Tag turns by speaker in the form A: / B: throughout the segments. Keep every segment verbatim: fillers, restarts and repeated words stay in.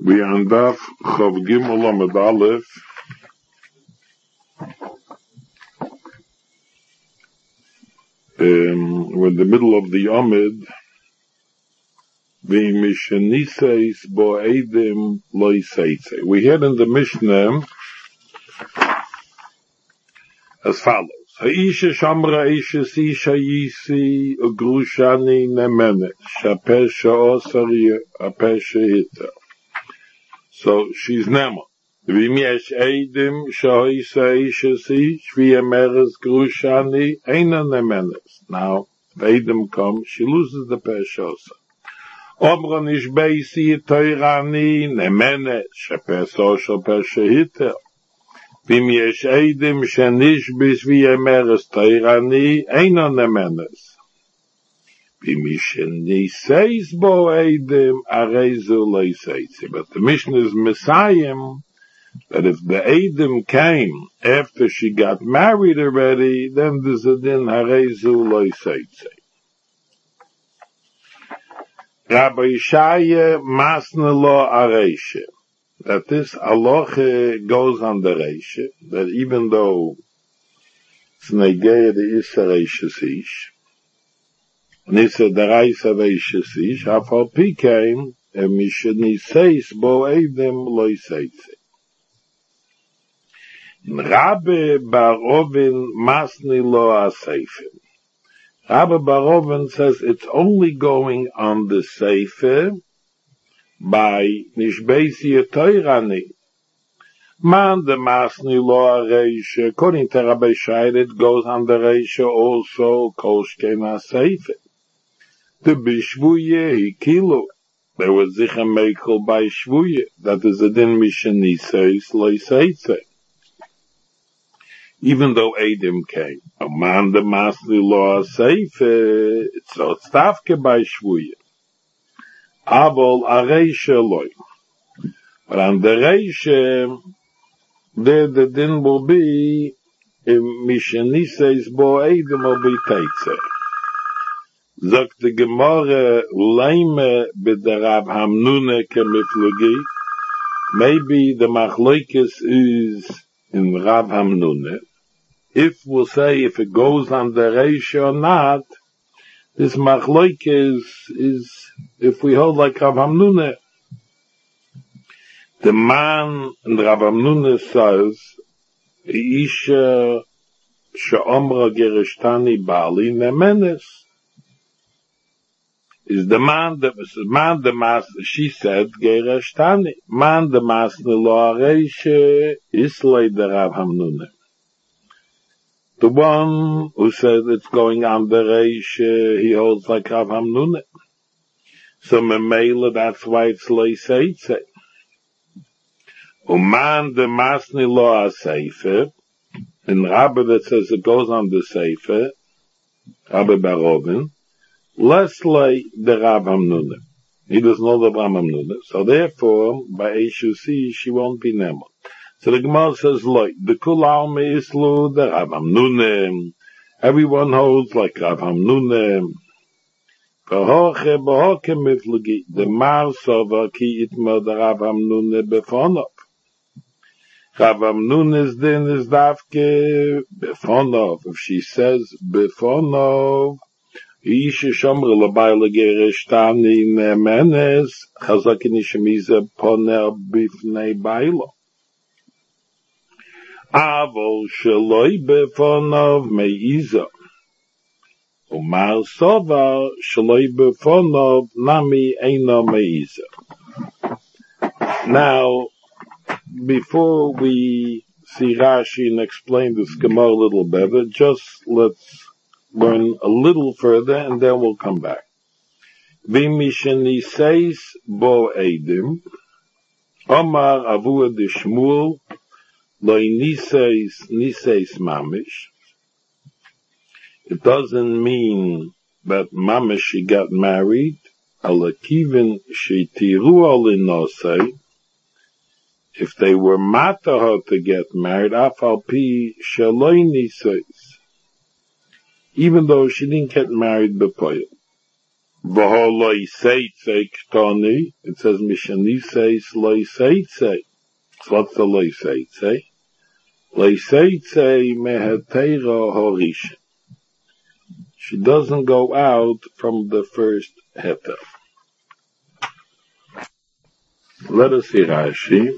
A: We are on Daf Chav Gimel Amud Aleph. Um, we're in the middle of the Amud. The Mishaniseis Bo Eidim Lo Yiseitze. We had in the Mishnah as follows. Ha'isha Shamra Isha Sisha Yisi Ugrushani Nemene Shapesha Osari Apesha Hita. So she's Nema. V'im yesh eidim shoysa isha si shvi emeres grushani eina nemenes. Now, if eidim come, she loses the peshosa. Omron ish beisi toirani nemenes shepesosha peshahita. V'im yesh eidim shenish b'shvi emeres toirani eina nemenes. But the Mishnah is Messiah that if the Eidim came after she got married already, then there's a din Harezu Loiseitze. Rabbi Shaya Masna Lo Areisha. That this halacha goes on the Reisha, that even though it's Negeya the Isareisha Sish, Nisa daraisa veishasish, hafal pikeim, and mishaniseis bo eidim loiseitze. Rabbe Barovin masni lo aseifim. Rabbe Barovin says it's only going on the seifer by nishbeisi toirani. Man the masni lo areisha, according to Rabbe Shai, it goes on the reisha also, koshkena seifer. The bishvuye he kilo. There was zicha meikel by shvuye. That is a din mishaniseis loiseitze. Even though Eidim came, a man the masli lo seife, it's not stavke by shvuye. Avol areisha loy. But on the reisha, there the din will be mishaniseis bo Eidim will be teitze. Sagt die Gemara, Leime b'darav Hamnune kemiflugi. Maybe the machlokes is in Rav Hamnune. If we'll say if it goes on the ratio or not, this machlokes is if we hold like Rav Hamnune. The man in Rav Hamnune says, Isha she'omra gerishtani bali nemenes. Is the man that was man the mas she said Gereshtani man the mas lo areisha islay the Rav Hamnune. The one who says it's going on the reisha, he holds like Rav Hamnune. So memela, that's why it's loiseitze. Uman the mas lo aseifer, and Rabbi that says it goes on the seifer, Rabbi Barovin. Less like the Rav Hamnune. He doesn't know the Rav Hamnune. So therefore, by Eshusi, she won't be Nemot. So the Gemara says, like, the Kulau Meislu, the Rav Hamnune. Everyone holds like Rav Hamnune. V'hoche b'hoche miflugi. The Mar Sova ki itma the Rav Hamnune befonov. Rav Hamnune's din is dafke befonov. If she says befonov, Isha Shomra Labayla Gerishtani Nemenes Chazakini Shemiza Poner Bifnei Bailo Avol Shaloi Befonov Meiza Umar Sova Shaloi Befonov Nami Eino Meiza. Now, before we see Rashi and explain this Gemara a little better, just let's learn a little further, and then we'll come back. V'mishaniseis bo eidim, Omar avua de Shmuel, loy niseis niseis mamish. It doesn't mean that mamish she got married, alakivin she tiru alinosei. If they were mata her to get married, afal pi shaloi niseis. Even though she didn't get married before. V'ho loy seitze ktoni, it says Mishaniseis loy seitze. So what's the loy seitze? Loy seitze mehetera horisha. She doesn't go out from the first heter. Let us see Rashi.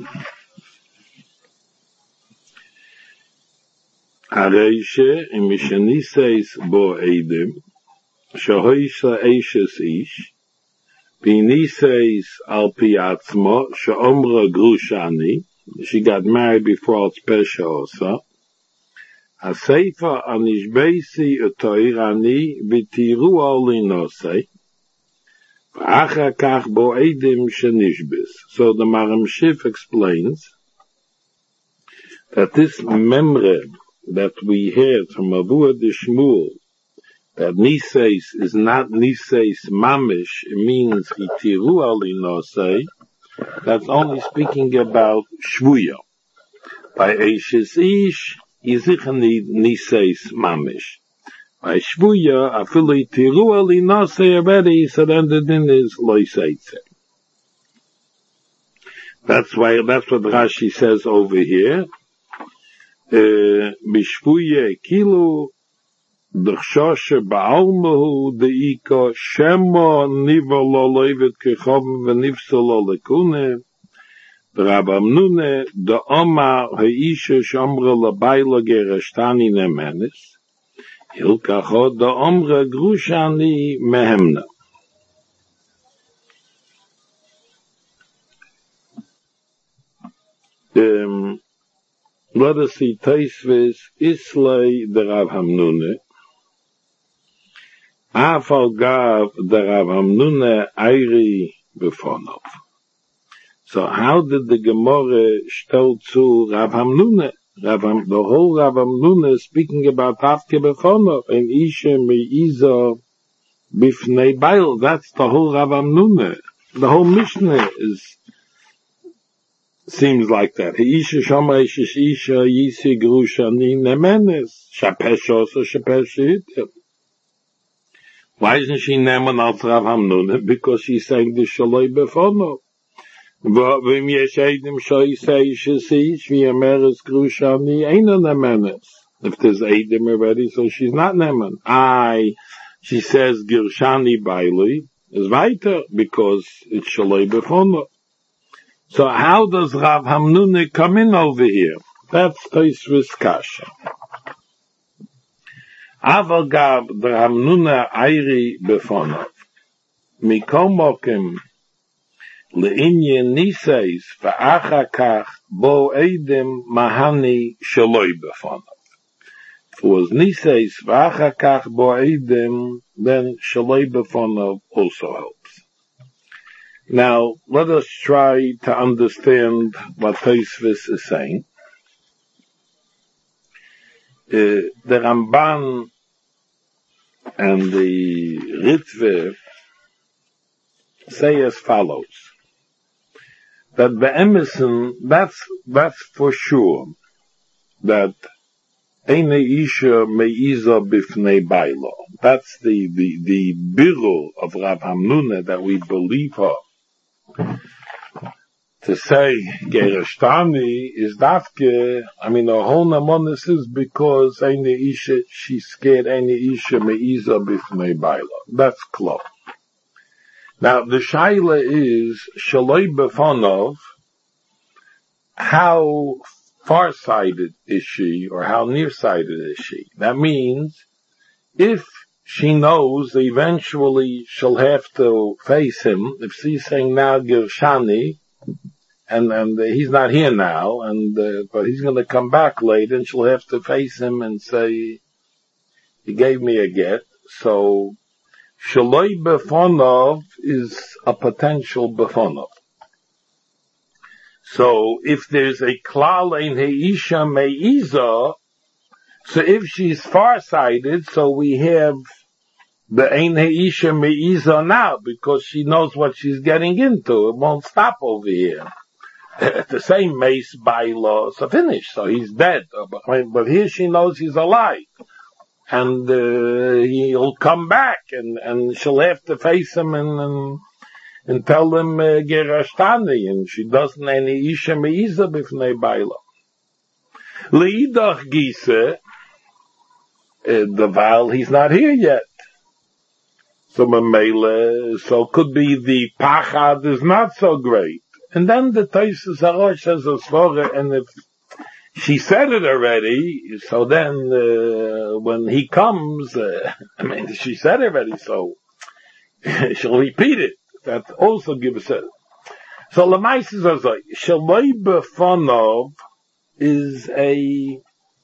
A: Areishe in Mishaniseis bo edim, shehoisha eishes ish, biniseis al piatzmo, sheomra grushani, she got married before it's pesha also, Aseifa anishbeisi utoirani v'tiru olinosei v'achar kach bo edim shenishbis. So the Maram Shif explains that this memre that we heard from Avua de Shmuel, that Niseis is not Niseis mamish, it means v'tiru olinosei, that's only speaking about Shvuya. By Eishes Ish, Yizichani Niseis Mamish. By Shvuya, Afili Tiru Ali Nase already, so then the din is Loiseitze. That's why, that's what Rashi says over here. Bishvuya Kilu, D'chshoshe Ba'almahu, De'ika, Shema, Niva Lo Levet Kechov, V'nifsa Lo Lekune, Rab Amnune, the Omar Haisha Shomra Labaila Gerashtani Nemenis, Hilkachot the Omra Grushani Mehemna. Um, let us see Taisvis Islay the Rab Hamnune, Afal Gav the Rab Hamnune Airi Befonov. So how did the Gemara stell to Rav Hamnune? Rav Ham, the whole Rav Hamnune is speaking about Tafke Befonov and Isha Meiza Bifnei Bail. That's the whole Rav Hamnune. The whole Mishnah is, seems like that. Isha Shama Isha Isha Yisi Grushani Nemenes. Shapesh also Shapesh Yitim. Why isn't she Neman al Rav Hamnune? Because she's saying the Shaloi Befonov. V'im yesh eidim shoyisei shesish v'yameres grushani eina nemenes. If there's eidim already, so she's not nemen. I, she says girshani baili is weiter because it's shaloi befono. So how does Rav Hamnune come in over here? That's Tosfos Kasha. Aval gav the Hamnune airi befono. Mikom mokim Le'inyan Niseis v'achar kach bo edim mahani shaloi befonav. If it was Niseis v'achar kach bo edim, then shaloi befonav also helps. Now, let us try to understand what Tosfos is saying. Uh, the Ramban and the Ritve say as follows. That be'emison, that's, that's for sure, that Eine Isha Meiza Bifnei Bailo. That's the, the, the birul of Rav Hamnune that we believe her. To say Gerashtani is dafke, I mean, the whole namonis is because Eine Isha, she's scared Eine Isha Meiza Bifnei Bailo. That's close. Now, the shaila is, Shaloi Befonov, how far-sighted is she, or how nearsighted is she? That means, if she knows that eventually she'll have to face him, if she's saying now Gershani, and, and he's not here now, and, uh, but he's gonna come back later, and she'll have to face him and say, he gave me a get, so, Shaloi Befonov is a potential Befonov. So if there's a klal in Heisha Meiza, so if she's farsighted, so we have the Ein Heisha Meiza now, because she knows what she's getting into. It won't stop over here. At the same mace by law, so finish. So he's dead. But here she knows he's alive. and uh, he'll come back, and, and she'll have to face him and, and, and tell him uh, gerashtani, and she doesn't any isha meiza b'fnei baila. Leidach gise, the while he's not here yet. So Mamela, so could be the pachad is not so great. And then the Taisus Harosh says a svara, and if she said it already, so then uh, when he comes, uh, I mean, she said it already, so she'll repeat it. That also gives a... So Lamais is also, Shaloi Befonov is a...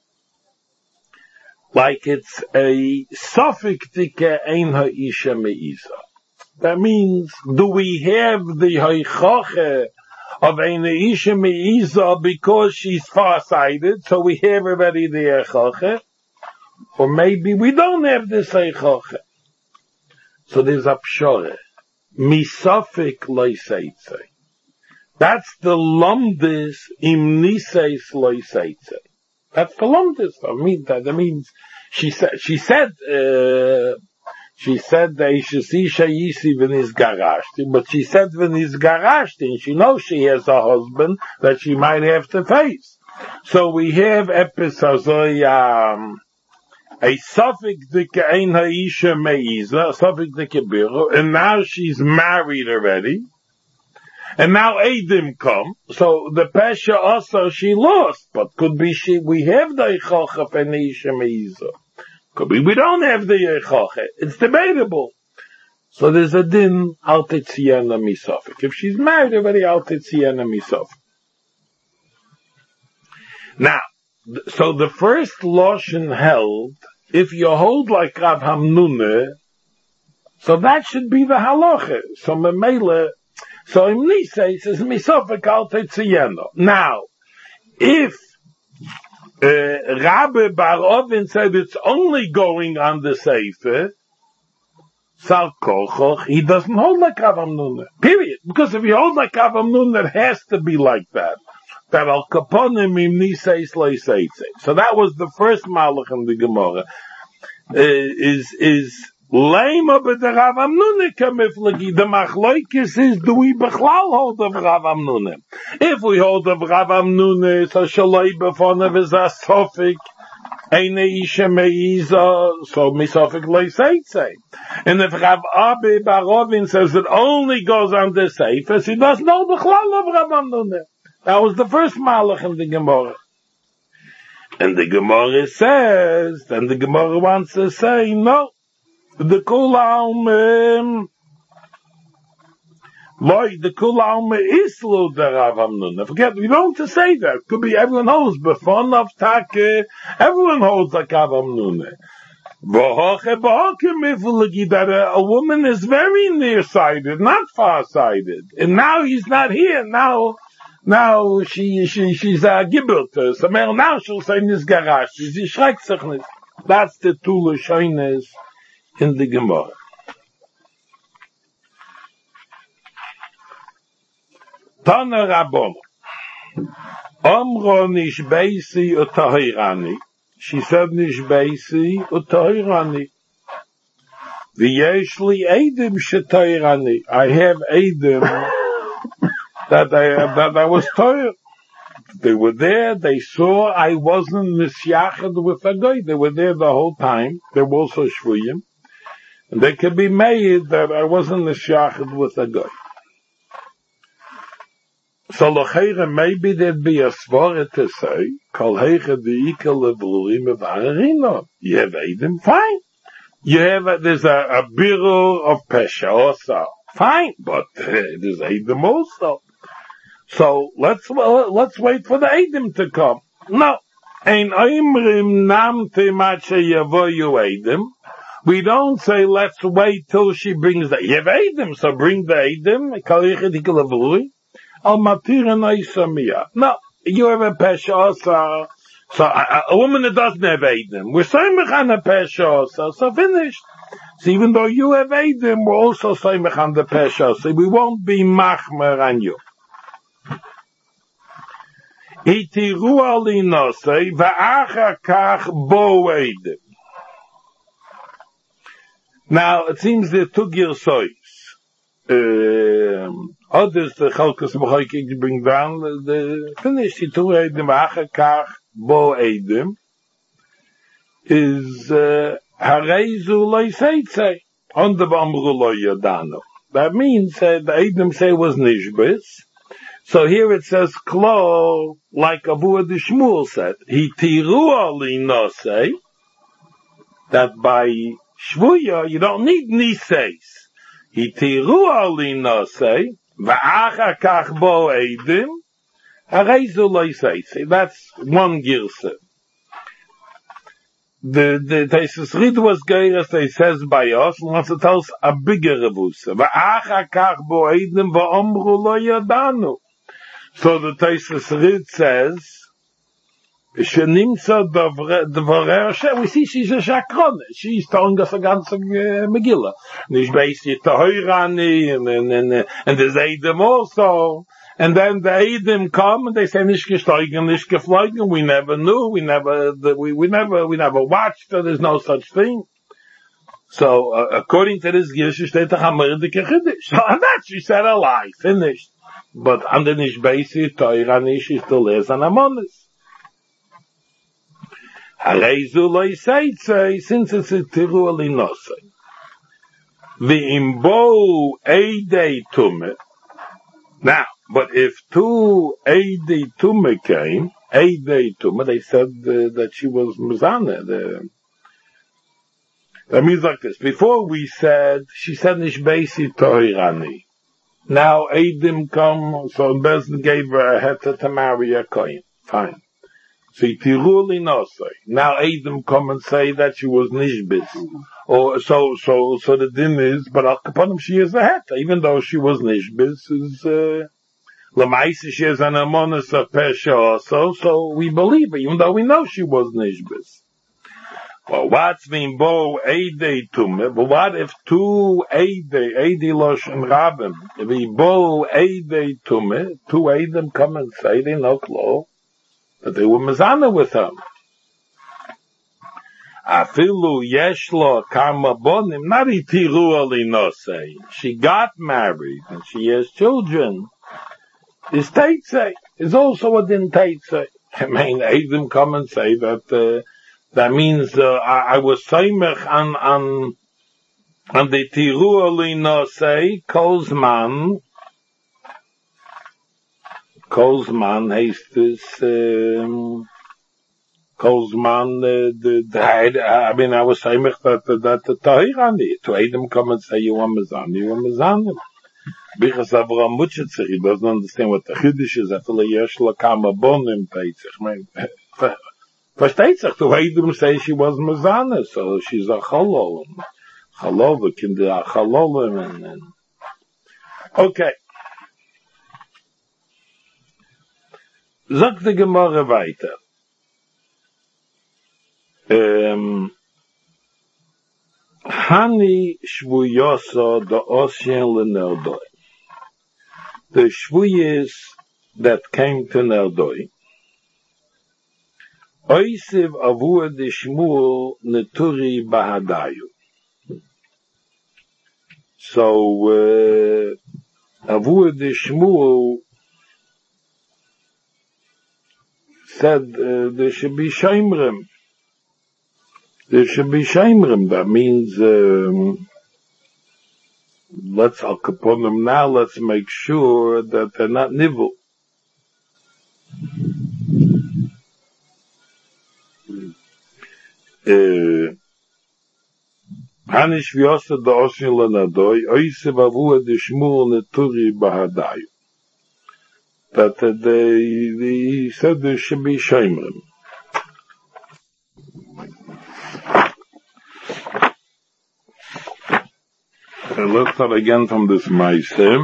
A: like it's a suffix dike ein ha'isha me'iza. That means, do we have the ha'choche of ein ha'isha me'iza because she's far-sighted, so we have already the ha'choche? Or maybe we don't have this ha'choche. So there's a pshore. Misafik loiseitze. That's the lumdis im niseis loiseitze. That's the lumdis. I mean, that, that means she said, she said, uh, she said that Isha Yisi when he's garashti, but she said when he's garashti, and she knows she has a husband that she might have to face. So we have episodes, um, a suffix dike ein ha'isha me'iza, suffix dike biru, and now she's married already. And now Eidim come, so the Pesha also she lost, but could be she, we have the Eichoche of an Isha Me'iza. Could be we don't have the Eichoche. It's debatable. So there's a din, Al Tetziyana Misofik. If she's married already, Al Tetziyana Misofik. Now, so the first Loshen held, if you hold like Rav Hamnune, so that should be the halacha. So Memele, so in Nisa says Misofik al Tetziyeno. Now, if uh, Rabbi Bar Ovin said it's only going on the Sefer, Sal Kochoch, he doesn't hold like Rav Hamnune. Period. Because if you hold like Rav Hamnune, it has to be like that. That al kaponim im Niseis loiseitze. So that was the first malach in the Gemara. Uh, is is lema but the Rav Hamnune kamiflagi. The machloikis is, do we bechlal hold of Rav Hamnune? If we hold of Rav Hamnune, so shaloi befonav is a sofik, eine isha meiza, so misofik loiseitze. And if Rav Abi Barovin says it only goes on the seifes, he doesn't know bechlal of Rav Hamnune. That was the first malach in the Gemara. And the Gemara says, and the Gemara wants to say, no, the Kulaum, Loi, the Kulaum is lo the Rav Hamnune. Forget, we don't have to say that. Could be everyone holds, before of Take, everyone holds like Rav Hamnune. That a, a woman is very nearsighted, not farsighted. And now he's not here, now, Now she she she's a gibelt. So now she'll say in this garage. She schreikt sich nicht. That's the two lashonos in the Gemara. Tana Rabban. Omro nish beisi utahirani. She said nish beisi utahirani. V'yeshli eidim shetahirani. I have eidim. That I, that I was tired. They were there, they saw I wasn't nisyachad with a guy. They were there the whole time. They were also shvuyim. And they could be made that I wasn't nisyachad with a guy. So l'cheira, maybe there'd be a svara to say, kol heicha di'ika le'blurim evarino. You have Eidim, fine. You have, a, there's a, a birur of pesha also. Fine, but uh, there's Eidim also. So let's well, let's wait for the Eidim to come. No, ein oimrim namte mache yavoyu Eidim. We don't say let's wait till she brings the Yev Eidim. So bring the Eidim. Al matira naisamia. No, you have a pesha. So so a, a woman that doesn't have Eidim, we're saying mechan a pesha. So so finished. So even though you have Eidim, we're also saying mechan the pesha. So we won't be machmer on you. Itiru ali nosei va'achar kach bo Eidim. Now, it seems there are two girsois. Um, others, the Chalkas B'choikik bring down, the finish, the two Eidim, Achakach, Bo Eidim, is, uh, Hareizu Loi Seitzei, on the Bamru Loi Yodano. That means, uh, the Eidim say was Nishbis. So here it says, Klo, like Abu de Shmuel said, He Tiru Ali Nosei, that by Shvuya, you don't need Niseis. He Tiru Ali Nosei, Va'acha Kach Bo Eidim, Hareizu Loi Seitzei. That's one girsa. The, the, Taisus Rid was Geiras, they says by us, and wants to tell us a bigger revusa. Va'acha Kach Bo Eidim, Va'omru Lo Yadanu. So the Taisus Rid says, Shenimtza Dvorei Hashem. We see she's a shakron. She's telling us a ganze Megillah. Nicht basically Tehoirani, and and and and there's Eidim also. And then the Eidim come and they say nicht gesteugen, nicht geflogen. We never knew. We never. We we never. We never watched. So there's no such thing. So uh, according to this Girsha, steht the Hamerdike Chiddush. So and that she said a lie. Finished. But under nicht basically Tehoirani, she's still is an Amonis. Hareizu Loi Seitzei, since it's a Tiru Ali Nosei. V'imbo Eidei Tumeh. Now, but if two Eidei Tumeh came, Eidei Tumeh, they said uh, that she was Mizaneh. The, that means like this. Before we said, she said Nish Beisi Tohirani. Now Eidim come, so Bezdin gave her a heter to marry a Kohen. Fine. So Tiruli Nosei. Now Eidim come and say that she was Nishbis. Or so so so the din is, but Al Kaponim she is a heta, even though she was Nishbis, is uh Lamaisi she is an Amonis of Pesha also, so we believe her, even though we know she was Nishbis. Well, what's been bo Eidei Tumeh? But what if two Eidei, Eidei Losh and Rabim, if we bo Eidei Tumeh, two Eidim come and say they know Klo, that they were mezana with him. Afilu yeshlo kama bonim, not itiru ali nosei. She got married and she has children. Is teitzei is also a din teitzei. I mean, Eidim come and say that uh, that means uh, I, I was seimech on on on the tiru ali nosei kozman. Kozman heißt es, um, Kozman, uh, the, the, I mean, I was saying that, that the Tahirani, to Eidim come and say, you want Mizan, you want Mizan. Because Avraham Mutchitzer, he doesn't understand what the Chiddush is, I feel like Yesh Lakama Bonim Teitzich. I mean, versteht sich, to Eidim say she was Mizan, so she's a Chalol. Chalol, the Kinder, Chalol, and, and, okay. Sagt die Gemara weiter. Ähm, Hani Shvuyoso da Oshen Lenerdoi. The Shvuyis that came to Nerdoi. Oisiv Avur de Shmuel Neturi Bahadayu. So, uh, Avur de Shmuel said uh, there should be shaimrim. There should be shaimrim. That means um, let's al kaponim now. Let's make sure that they're not nivul. Hanish v'yosa da oshin l'nadoi oisev avu de shmul neturi bahadayu. That uh, they, they said there should be shaimrim. And let's start again from this Maaseh.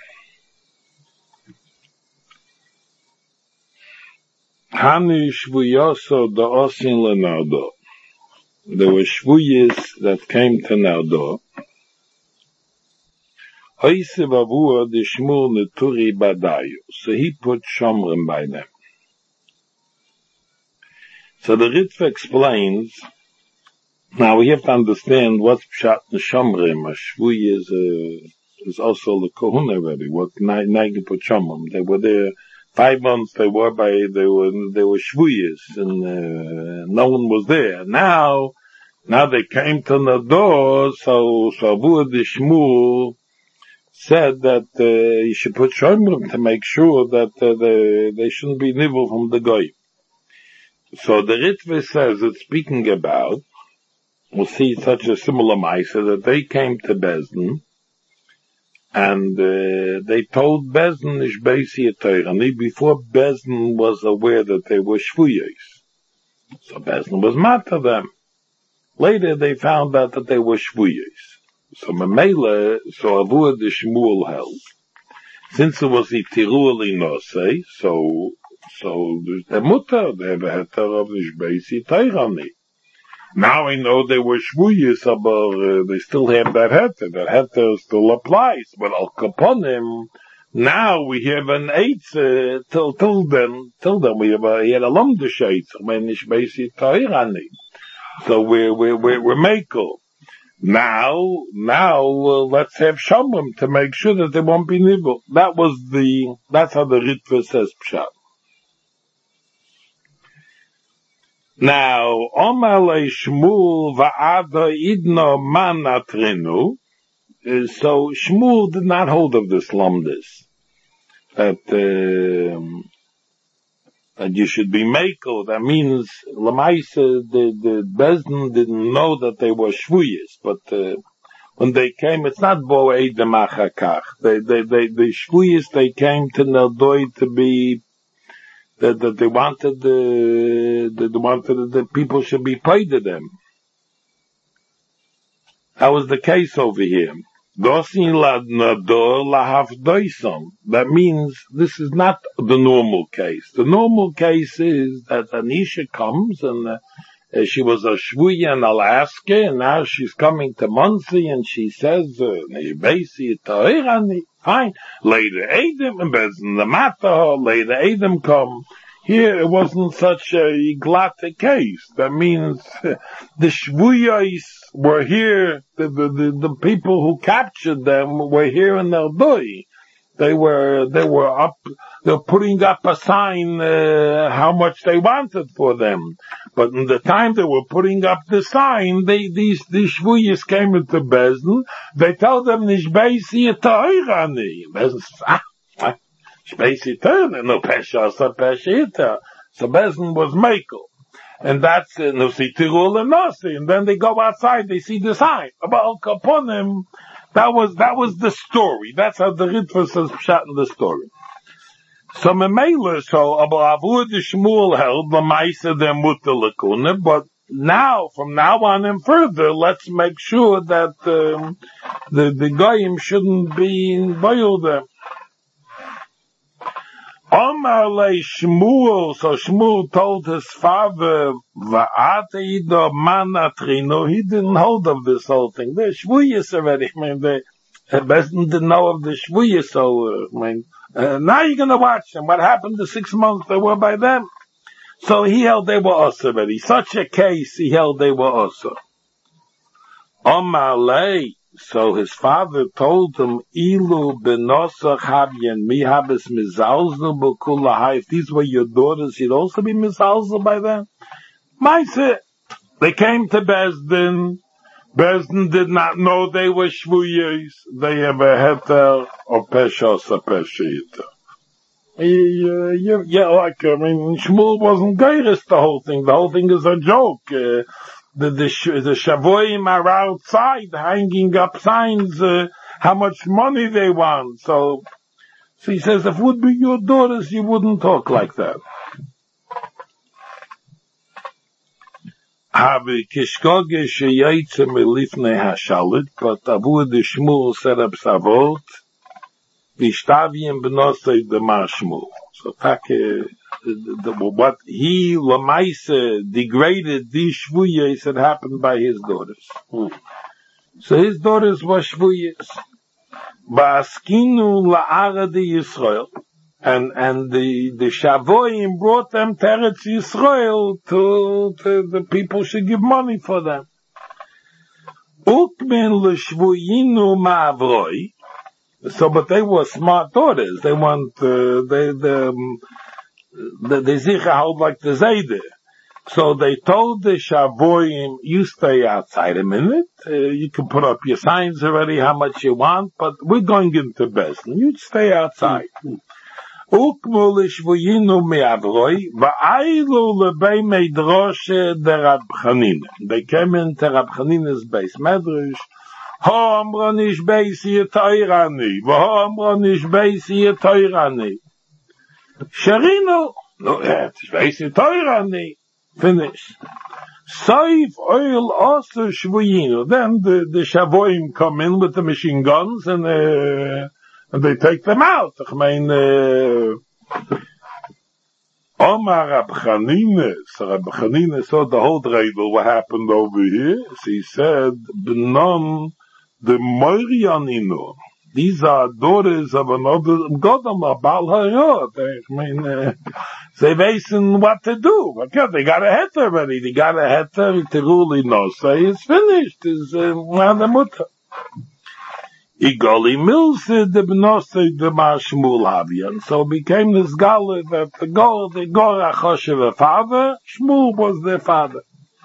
A: Hani shvuyoso da osin lenardo. There were shvuyis that came to Nardo. Oisiv avua de shmur neturi badayu. So he put shomrim by them. So the Ritva explains Now we have to understand what's Pshat Neshomrim. A Shvuy is, uh, is also the Kohuna already. What Nagiput Shomrim. They were there five months. They were by they were they were Shvuyas, and uh, no one was there. Now, now they came to the door. So so Abu the Shmuel said that uh, you should put Shomrim to make sure that uh, they they shouldn't be nibble from the goy. So the Ritva says it's speaking about. We'll see such a similar Maisa that they came to Bezdin and uh, they told Bezdin ish Beisi Torani before Bezdin was aware that they were Shvuyos. So Bezdin was mad to them. Later they found out that they were Shvuyos. So Mamela, so Avua the Shmuel held. Since it was the Tiruli Nosei, so so the Mutter, they have a heter of ish Beisi Torani. Now I know they were shvuyis, but uh, they still have that heter. That heter still applies. But al kaponim, now we have an eitz uh, till till then. Till then we have a he had a lumdish eitz. When ish beisi ta'irani. So we're we're we're, we're makel. Now now uh, let's have shomrim to make sure that they won't be nibble. That was the that's how the Ritva says pshat. Now, Omale Shmuel va'ada idno manatrinu. So Shmuel did not hold of this lumdis that uh, that you should be makel. That means Lamaisa the the Bezdin didn't know that they were shvuyas, but uh, when they came, it's not boei demachakach. They they they the shvuyas they came to Neldoi to be. That, that they wanted the, that they wanted the people should be paid to them. That was the case over here. That means this is not the normal case. The normal case is that Anisha comes and uh, she was a shvuya in Alaska and now she's coming to Muncie and she says, uh, fine. Later Adam and Bezin the Mata, later Adam come. Here it wasn't such a glatte case. That means uh, the shvuyas were here, the, the, the, the people who captured them were here in their doi. They were, they were up, they were putting up a sign, uh, how much they wanted for them. But in the time they were putting up the sign, they, these, these shvuyas came into Bezdin. They told them, Nish beisi ta'irani. Bezdin says, ah, ah, Nish beisi ta'irani. No, pesha, so pesha ita. So Bezdin was Mekel. And that's, uh, no, see, Tirul and Nasi. And then they go outside, they see the sign. About Kaponim. That was, that was the story. That's how the Ritva says pshat in the story. So Memela, so Abu the Shmuel held the Maisa the Mutter Lakuna, but now, from now on and further, let's make sure that um, the the goyim shouldn't be involved there. Omar le Shmuel, so Shmuel told his father, Va'ateido manatrino, he didn't hold of this whole thing. The Shvuyas already, I mean, the Bezdin didn't know of the Shvuyas, so, uh, I mean, uh, now you're gonna watch them. What happened the six months they were by them? So he held they were us already. Such a case, he held they were us. Omar le, so his father told him, Ilu benosach habyen mi habes mizalzel b'kulahai. If these were your daughters, you'd also be mizalzel by them. Maise, they came to Bezdin. Bezdin did not know they were shvuyos. They have a heter of peshos a peshita. Yeah, yeah, yeah, like, I mean, Shmuel wasn't geiris the whole thing. The whole thing is a joke. Uh, The, the, the Shavoim are outside hanging up signs, uh, how much money they want. So, so he says, if it would be your daughters, you wouldn't talk like that. But Abu the Shmuel set up Savot, Vishtaviim b'nosei the Mashmul. So, take, The, the, what he, Lamaisa, degraded these shvuyas had happened by his daughters. Hmm. So his daughters were shvuyas. Ba'askinu la'aradi Yisrael. And, and the, the Shavoim brought them to Eretz Yisrael to, to, the people should give money for them. Ukmen l'shvuyinu ma'avroi. So, but they were smart daughters. They want, uh, they, the, um, the, the Zicha held like the Zayde. So they told the Shavoyim, you stay outside a minute, uh, you can put up your signs already, how much you want, but we're going into Bezdin. You stay outside. Ukmu l'shvuyinu me'avroi, va'aylu lebei meidroshe de Rab Chanina. They came into Rab Chanina's base medrash. Ha amra nish beisi yetoirani, v'ha amra nish beisi yetoirani. Sharino, no, it's beisi yetoirani. Finish. Saif oil also shvuyinu. Then the, the Shavoim come in with the machine guns and, uh, and they take them out. I mean, uh, Omar Rab Chanina, so Rab Chanina saw the whole dreidel, what happened over here. So he said, B'non, the Moirianino. These are daughters of another Godam, a Baal Hayot. I mean, uh, they basing what to do. Okay, they got a heter already. They got a heter, Teruli Nosei, it's finished. It's, uh, the mutter. Igoli Milse, the B'nosei, the Mashmul Havian. So it became this gala that the Gor, the Gor Achoshev, the father, Shmuel was their father.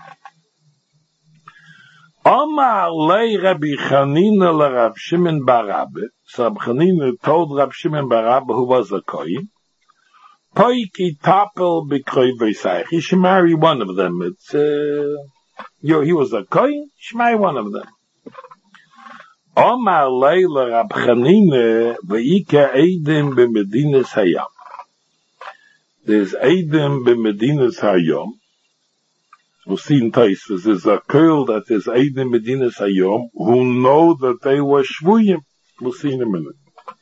A: Omar lei Rabbi Chanina le Rav Shimon bar Rabbe. So Rabbi Chanina told Rav Shimon bar Rabbe, who was a Kohen, Poiki tapel b'kroi v'isayich. He should marry one of them. It's, uh, yo, he was a Kohen, he should marry one of them. Omar lei le Rabbi Chanina v'ike eidim b'medinas hayam. There's eidim b'medinas hayam. We'll see in Taisus, there's a girl that is Eidim Medinas Hayom who know that they were Shvuyim. We'll see in a minute.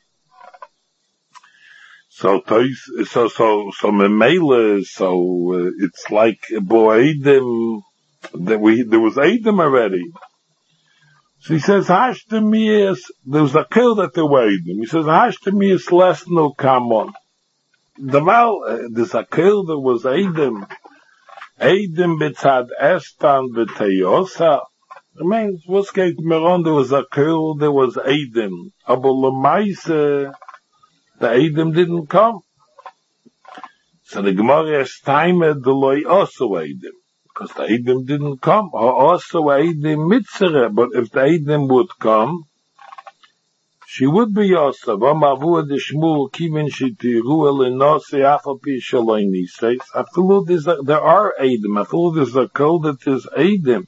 A: So Taisus, so, so, so Memele, so, uh, it's like, boy, Eidim, that we, there was Eidim already. So he says, Hashtamias, there was a girl that they were Eidim. He says, Hashtamias less no come on. The Val, uh, there's a girl that was Eidim. Eidim b'tzad Estan v'teyosa. I mean, what's geht mir on? There was a girl, there was Eidim. Aber l'maise, the Eidim didn't come. So the Gemara is time at the loy also Eidim. Because the Eidim didn't come. Or also Eidim mitzere. But if the Eidim would come, she would be Yosef. Amavu de Shmuel kivin shitiru elinose afapi shaloini says. I feel there's a, there are Eidim. I feel there's a code that is Eidim.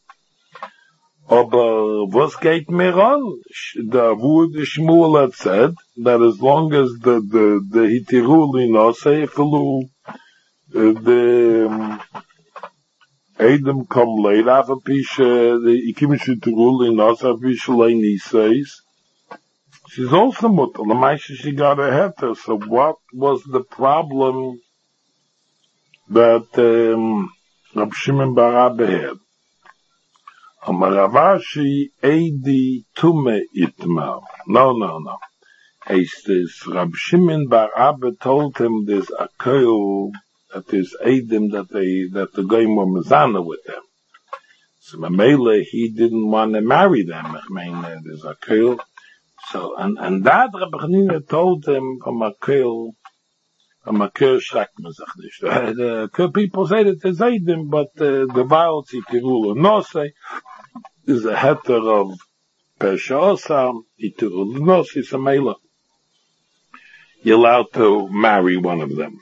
A: Aber was geht mir an? The Avu de Shmuel had said that as long as the the the hitiru elinose, feel the um, Eidim come late afapi the kivin shitiru elinose afapi shaloini says. She's also mutter. L'maisha she got a heter. So what was the problem that um, Rab Shimon bar Rabbe had? Amar Ravashi Eidi Tume Itmar. No, no, no. It's this Rab Shimon bar Rabbe told him there's a koil that is Eidim that they that the goyim were mezana with them. So Mamela he didn't want to marry them. I mean, uh, there's a koil. So, and, and that Rabbi Chanina told him from a kill, from a kill schreckt man sich nicht. The people say that there's Eidim, but uh, the violence Itirul Nosei is a heter of Pesha Osam, Itirul Nosei is a mela. You're allowed to marry one of them.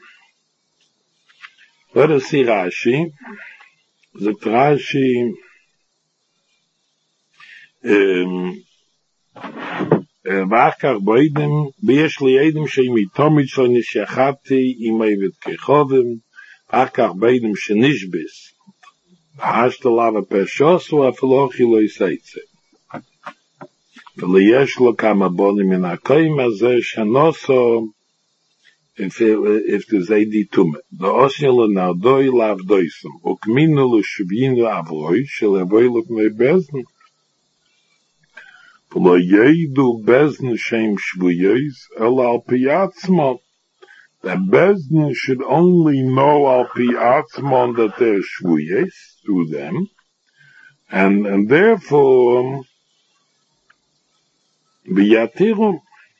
A: Let us see Rashi. The Rashi, um, ואחר בוידם, ויש לי עדים שמתומית שלו נשחתי עם עבד כחודם, ואחר בוידם שנשבס, והשת עליו הפרשוס, ואפילו אוכי לא יסייצה. וליש לו כמה בונים מן הקוים הזה, שנוסו, if, if there's a ditume. The osnil nardoi lav doisem, ukminu l'shubinu avroi, shel avoi l'pnei bezn, Lo yedu bezn shem shvuyes el al piatzmon. The bezn should only know al piatzmon that they're shvuyes through them. And, and therefore, v'yatirum,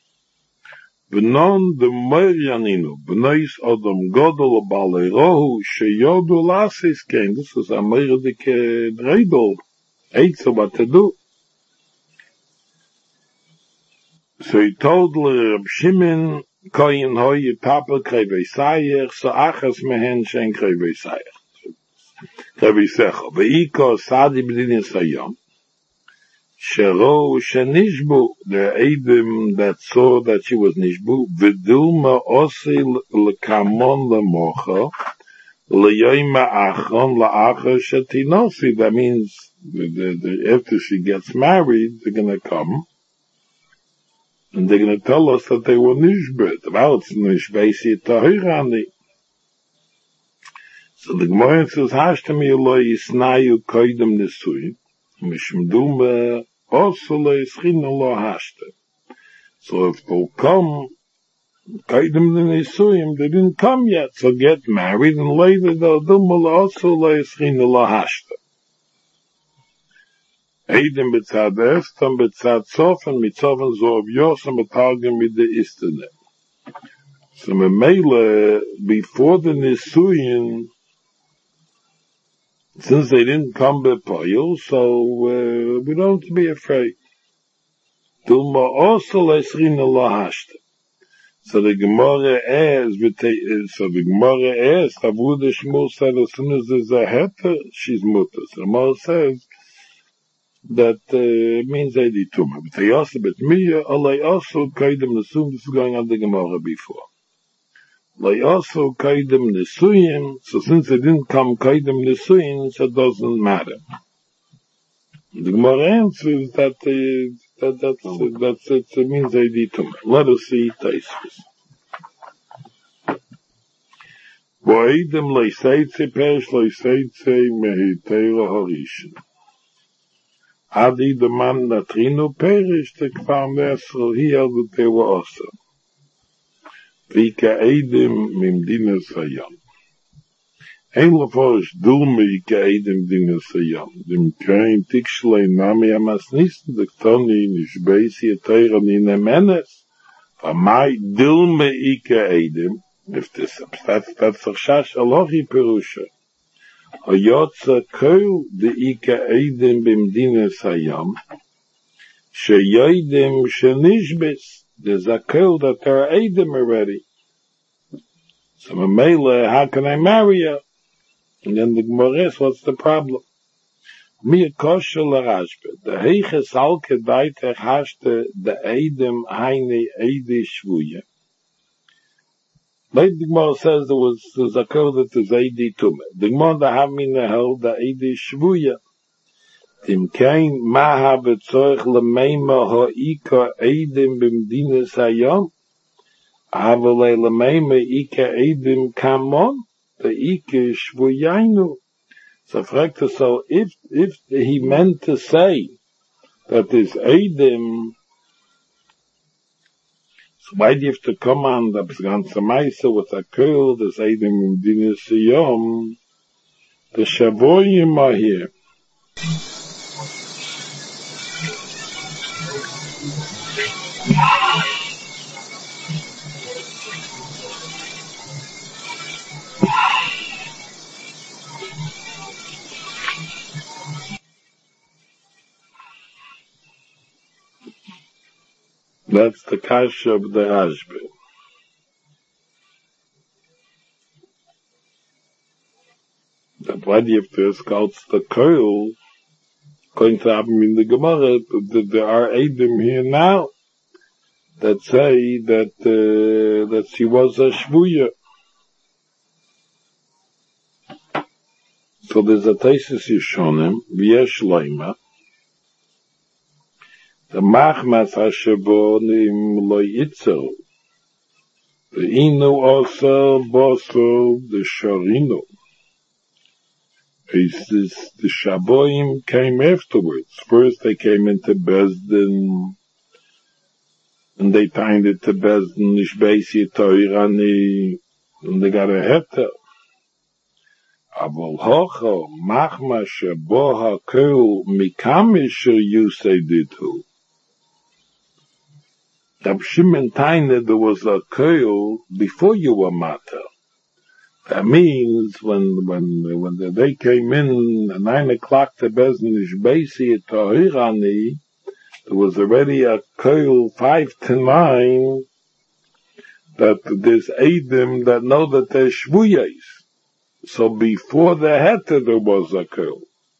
A: v'non de moiryaninu, v'nois odom godol balei rohu, sheyodu lasis kein, this is a moirdike dreidel, eitzo what to do. So he told Reb Shimon, koyin hoye papa krevei sayech, so achas mehen shen krevei sayech. Krevei secha, ve'iko sadi b'dinin sayom, shero shenishbu, the Edom that saw that she was nishbu, v'dulma osi l'kamon l'mocha, l'yoyma achon l'achar shetinosi, that means, the, the, the, after she gets married, they're gonna come, and they're going to tell us that they were nishbet. Well, it's nishbesi tahirani. So the Gemara says, Hashtami Eloi Yisnayu Koidem Nisui, Mishum Duma also Lo Yischin Lo Hashta. So if they'll come, Koidem Nisuyim, they didn't come yet, so get married, and later they'll Duma also Lo Yischin Lo Hashta. Eidem betzad Estam, betzad Sofen, mitzofen Zoav Yosem, betalgem mit the Istanem. So Memele, before the Nisuyim, since they didn't come b'poil, so uh, we don't have to be afraid. Dulma also le'esrin lo hashta. So the Gemara asks, so the Gemara asks, Avu the Shmuel said, as soon as there's a heta, she's mutter. So the Gemara says, that uh, means Eidi Tumah. But they also, but me, alay also kaidem nesuyim, this is going on the Gemara before. Alay also kaidem nesuyim, so since they didn't come kaidem nesuyim, so it doesn't matter. The Gemara answers that, uh, that that's, uh, that's it, it means Eidi Tumah. Let us see Taisus. Bo'edem leiseitze perish leiseitze mehiteira harishin. Adi the man that Rino perished, the Kfar Mesro, he held that they were also. Vika Eidim Mimdina Sayam. Ein Leforish Dulme Ika Eidim Dina Sayam. Dem Kain Tikshlei Nami Amas Nissen, the Ktoni Nishbeisi Eteira Nina Menes. Vamai Dulme Ika Eidim. If this, that's, that's a Shash Alohi Perusha. Hayotza Kol de Ika Eidim Bimdina Sayam, Sheyoidim Shenishbis, there's a Kol that there are Eidim already. So Mamela, how can I marry her? And then the Gemara asks, what's the problem? Mi Kosher Larashbe, the Heiches Alke Daitech Hashte, the Eidim Heine Eidi Shvuya. Like the Gemara says, there was, there's a code that is Eidi Tumah. The Gemara that have me held the Eidi Shvuya. Tim Kain Maha B'Tzoich L'Meima Ha'ika Eidim B'Mdina Sayam. Avalei L'Meima Ika Eidim Kamon. The Ika Shvuyainu. So fragt so, if, if he meant to say that this Eidim, so why do you have to come on the ganze Meise with a curl, this Eidim in Dina Siyom, the Shavoyim are here. That's the Kasha of the Rashbi. That why do you have to escort the curl? Going to happen in the Gemara, that there are Eidim here now that say that uh, that she was a Shvuya. So there's a Taisus Yishonim, V'yesh Leima, the Machmas HaShabonim Lo Yitzel, the Inu also Boso, the Sharino. This, the Shaboim came afterwards. First they came into Bezdin, and they tied it to Bezdin, Nishbeisi Toirani, and they got a heta. אבל hocho machma shebo hakel mikamisher yuseditu. Rab Shimon Taina, there was a koil before you were matter. That means when when when they came in at nine o'clock to Beznish Beisi at Tahirani, there was already a koil five to nine that there's Eidim that know that they're Shvuyes. So before the Heter there was a koil.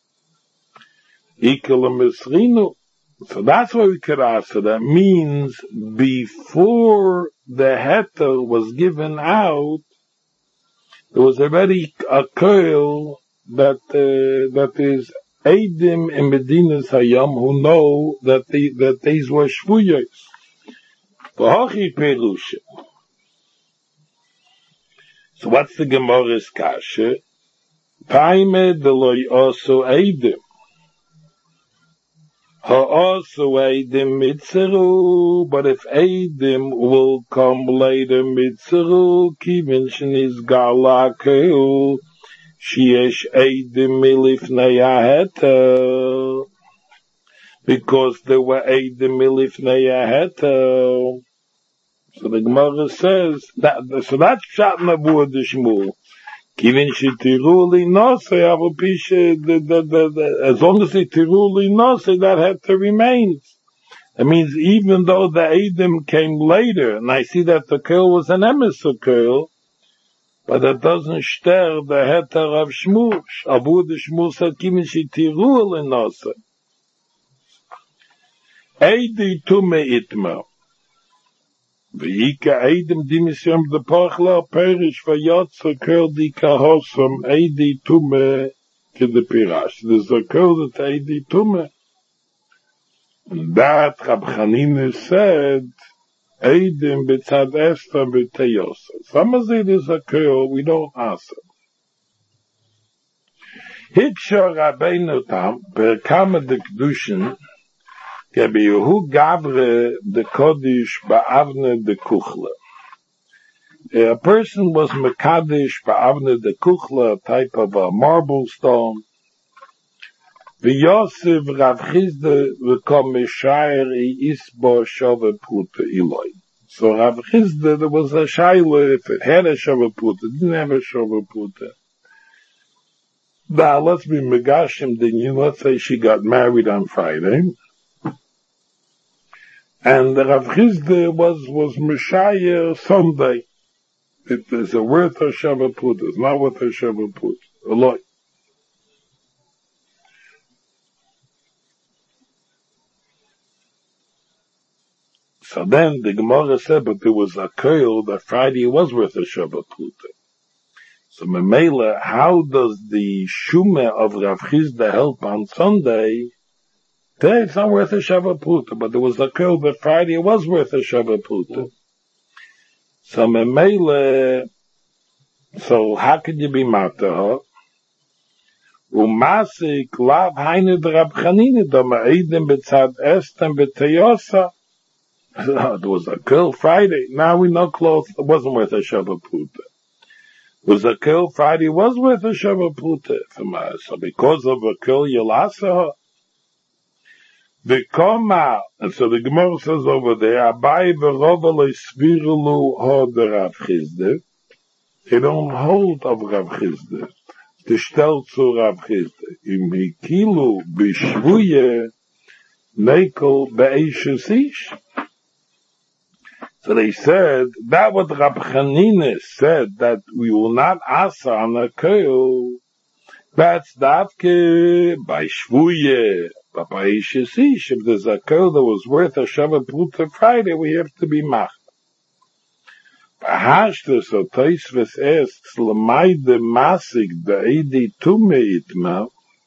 A: Ikel Misrinu. So that's what we could answer. That means before the Heter was given out, there was already a koil that uh, that is Eidim in Medinas Hayam who know that they, that these were Shvuyos. V'hochi Perusha. So what's the Gemara's kasha? Paime deloi also Eidim. Ha-also Eidim mitzeru, but if Eidim will come later mitzeru, kivin sheniz gala keil, sheyesh Eidim milifnei haheter, because there were Eidim milifnei haheter. So the Gemara says, that, so that's Pshat Nabur de Shmuel. Kivin shetiruli nose, as long as they tiruli nose, that had to remain. That means even though the Eidim came later, and I see that the Keil was an emissary Keil, but that doesn't stir the heter of Shmuel. Abu de Shmuel said, Kivin shetiruli nose. Eidi tume itma. V'yika Eidim dimishem de Pachla perish v'yotza kel di kahosam Eidi tume to the pirash. There's a kel that Eidi tume. And that Rab Chanina said, Eidim b'tzad Esther b'teyosa. Some of it is a kel, we don't answer. Hiksha Rabbeinu Tam, per kama de Kedushin, Gabi Yehu Gavre de Kodish Ba'avne de Kuchla. A person was Mekadish Ba'avne de Kuchla, a type of a marble stone. V'yosef Rav Chizde v'kom Mishayer I Isbo Shove Puta Iloi. So Rav Chizde, there was a Shaila, if it had a Shove Puta, it didn't have a Shove Puta. Now, let's be Megashim Dinyin, let's say she got married on Friday. And the Rav Chizde was, was Messiah Sunday. It is a worth of Shabbat Put. It's not worth of Shabbat Put. A lot. So then the Gemara said, but there was a koil that Friday was worth of Shabbat Put. So Memela, how does the Shumeh of Rav Chizde help on Sunday? Today it's not worth a Shabbat Puta, but there was a koil that Friday was worth a Shabbat Puta. So Memele, so how could you be Mataha? Umasik lav hainu de Rab Chanina, da ma'edim betzad estem beteyosa. There was a koil Friday, now we know close, it wasn't worth a Shabbat Puta. Was a koil Friday was worth a Shabbat Puta. So because of a koil Yelasaha, the Koma, and so the Gemara says over there, Abai v'Rova le'svirulu ho de Rav Chizde. They don't hold of Rav Chizde. The shtel zu Rav Chizde. Im hikilu b'shvuye nekel be'eshes ish. So they said, that what Rab Chanina said, that we will not asa on a koil, that's davke by shvuye. But by Ishesish, if there's a koil that was worth a Shabbat Puta Friday, we have to be mach. Bahashta, so Taisves asks, L'mayde masik da'edi tume itma,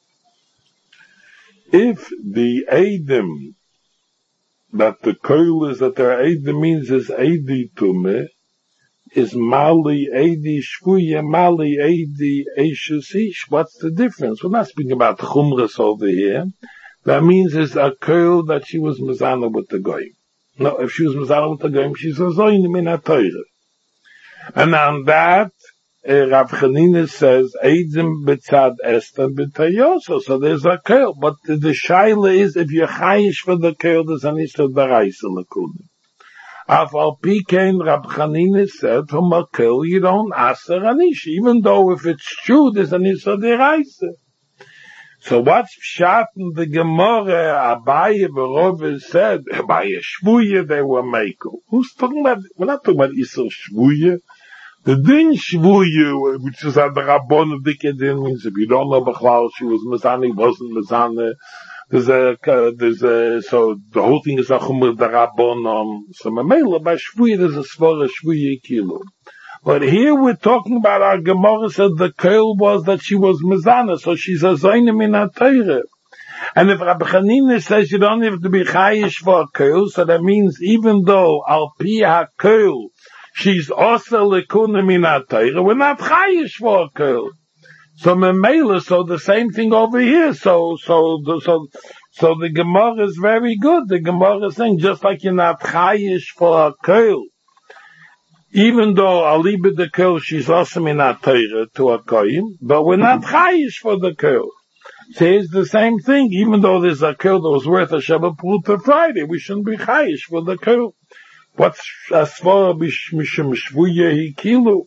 A: if the Eidim, that the koil is that their Eidim means is Eidi tume, is Mali Eidi Shvuye, Mali Eidi Ishesish. What's the difference? We're not speaking about Chumras over here. That means it's a koil that she was mezana with the goyim. No, if she was mezana with the goyim, she's a zoyin min ha-Torah. And on that, uh, Rav Chanina says, Eidim b'tzad Esther b'tayoso, so there's a keil. But the, the shaila is, if you're chayish for the keil, there's an issa d'raisa l'kunim. Af al pikein, Rav Chanina said, from a keil, you don't aser anish, even though if it's true, there's an issa d'raisa. So what's pshat in the Gemara? Abaye Berove said, Abaye Shvuye they were makel. Who's talking about, we're not talking about Isser Shvuye. The din Shvuye, which is at the Rabbon of Dikkedin, means if you don't know Bechlal, she was Mezane, wasn't Mezane. There's a, there's a, so the whole thing is a Chumr the Rabbon, um, so Mamela, by Shvuye there's a Svara Shvuye Kilo. But here we're talking about our Gemara said the keil was that she was Mezana, so she's a Zayne min HaTorah. And if Rabbi Chanina says you don't have to be Chayish for a keil, so that means even though Al Pi HaKeil, she's also Lekuna min HaTorah, we're not Chayish for a keil. So Memela, so the same thing over here, so, so, so, so the Gemara is very good. The Gemara is saying just like you're not Chayish for a keil, even though aliba the keil, she's awesome in our Torah to a koyim, but we're not chayish for the keil. So it's the same thing, even though there's a keil that was worth a Shabbat Pruta Friday, we shouldn't be chayish for the keil. What's asvara mishum shvuya hi kilu?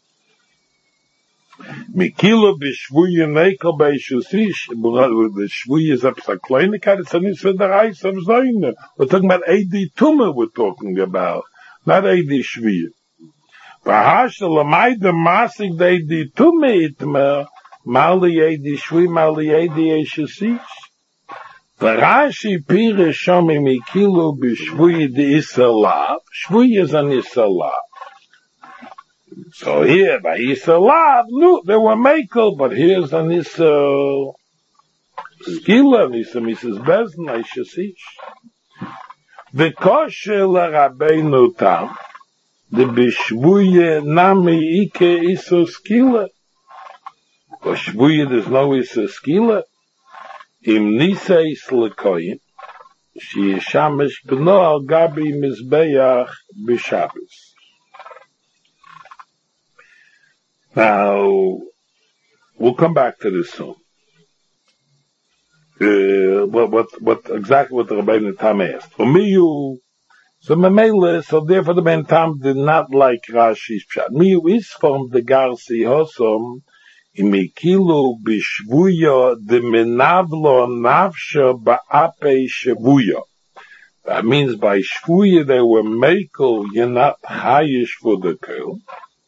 A: Mikilu b'shvuya nekel b'eshusish, the shvuya is up to kleinigkeit, it's a nisra d'rais of zayne. We're talking about Eidi Tumah we're talking about, not Eidi Shvuya. V'hasha l'mayda masik they di tume itmer, mali edi shvi, mali edi eshesish. V'rashi pire shomi mikilu b'shvui di isalav. Shvui is an isalav. So here, by isalav, no, they were makel, but here's an isalav. Skila, nisa Missus Bezin, eshesish. V'koshe l'rabeinu tam. The bishvuye nami ike iso skila. Bishvuye there's no iso skila. Im nisa is lekoyim. She yishamish b'no al gabi mizbeach b'shabbos. Now, we'll come back to this soon. Uh, what, what, what, exactly what the Rabbeinu Tam asked. Umiyu, So Mamela, so therefore the Ben Tam did not like Rashi's Pshat. Miu is from the Garsi Hosom, imikilu bishvuya de menavlo nafsha ba'ape shvuya. That means by shvuya they were makel, you're not hayish for the keil.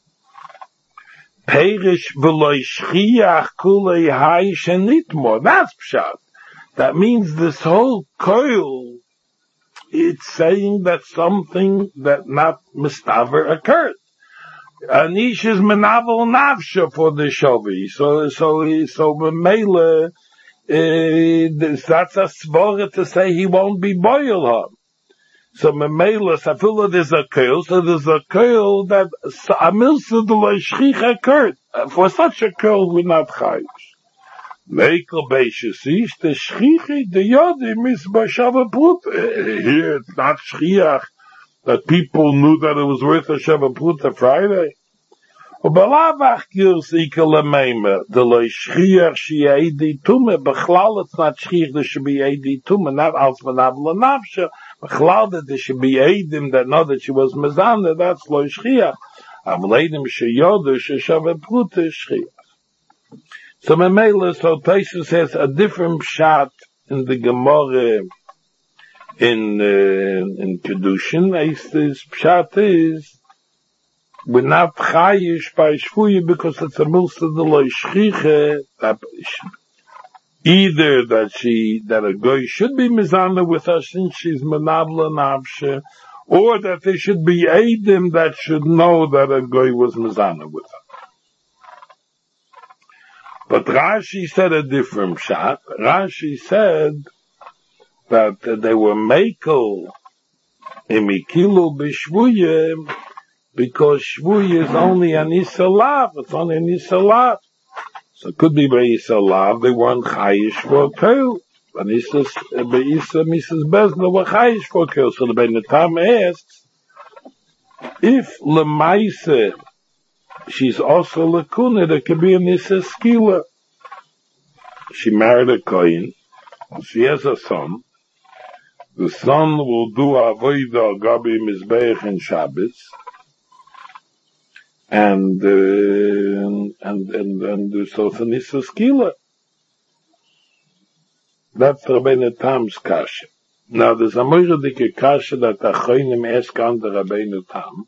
A: Perish v'loy shchiach kulei hayish and nitmo. That's Pshat. That means this whole keil, it's saying that something that not mistaver occurred. Anish is menavel nafsha for the shovi. So, so, so Mele, uh, that's a svara to say he won't be boil her. So Mele, Safula, there's a keil, so there's a keil that Amilsa de la Shchich occurred. For such a keil, we're not chayish. Mekel Beishesish, the Shchichi, the Yodim is Bashava Put. Here it's not Shchiach, that people knew that it was worth a Shava Put Friday. Ubalavach Girs Ikel Ameima, the Loi Shchiach Shi'edi Tume, Bechlal it's not Shchiach, there should be Edi Tume, not Als Menavla Navsha, Bechlal that there should be Edim that know that she was Mezana, that's Loi Shchiach. Avleidim She'yodu She'shava Put Shchiach. So Mamela, so Taisus has a different shot in the Gemara in uh, in Kedushin. His shot is we're not chayish by shvuya because it's a milsa de lo shchiche that either that she that a goy should be mizana with her since she's menavla navshe, or that there should be edim that should know that a goy was mizana with her. But Rashi said a different shot. Rashi said that uh, they were makel imikilu b'shvuye because shvuye is only an isalav. It's only an isalav. So it could be by isalav. They weren't chayish for keil. And Isa, by Isa, Missus Bezna were chayish for keil. So the Ben Tam asks, if lemaise she's also lakuna, there could be a nisa skila. She married a kohen, she has a son, the son will do avodah gabi mizbeach and Shabbos, and, uh, and, and, and, so it's a nisa skila. That's Rabbeinu Tam's kasha. Now, there's a moiradike kasha that the Achronim ask under Rabbeinu Tam.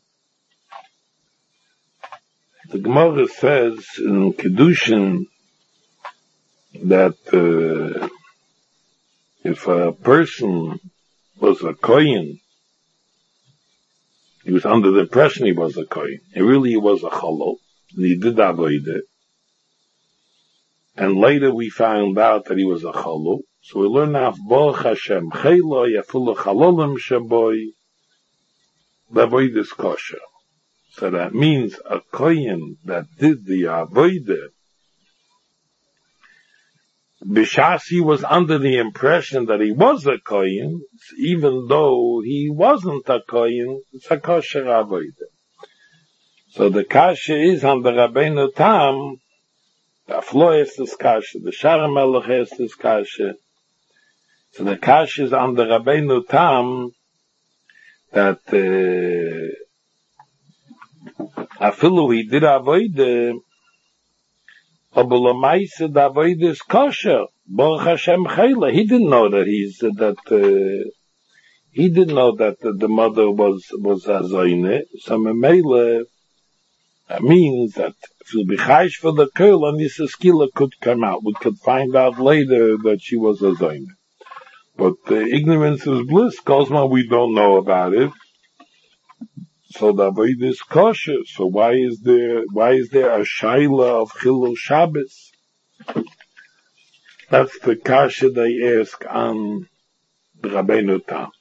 A: The Gemara says in Kedushin that uh, if a person was a Kohen, he was under the impression he was a Kohen. He really was a Cholol, and he did avodah. And later we found out that he was a Cholol. So we learn now, Baruch Hashem, Chelo, Yafulah Chalolim Shaboy, L'avodah is kosher. So that means a Kohen that did the avodah, B'shas he was under the impression that he was a Kohen, even though he wasn't a Kohen, it's a kosher avodah. So the kasha is on the Rabbeinu Tam, the Aflo has this kasha, the Shara Melech has this kasha. So the kasha is on the Rabbeinu Tam that uh, afilu he did avodah, aber l'maise the avodah is kosher. Baruch Hashem Chayla. He didn't know that he's uh, that uh, he didn't know that uh, the mother was was a zoyne. So memele that means that if you'll be chayish for the girl, and this skilla could come out. We could find out later that she was a zoyne. But uh, ignorance is bliss. Kozma, we don't know about it. So the avodah is kosher. So why is there why is there a shaila of Chilul Shabbos? That's the kasha they ask on the Rabbeinu Tam.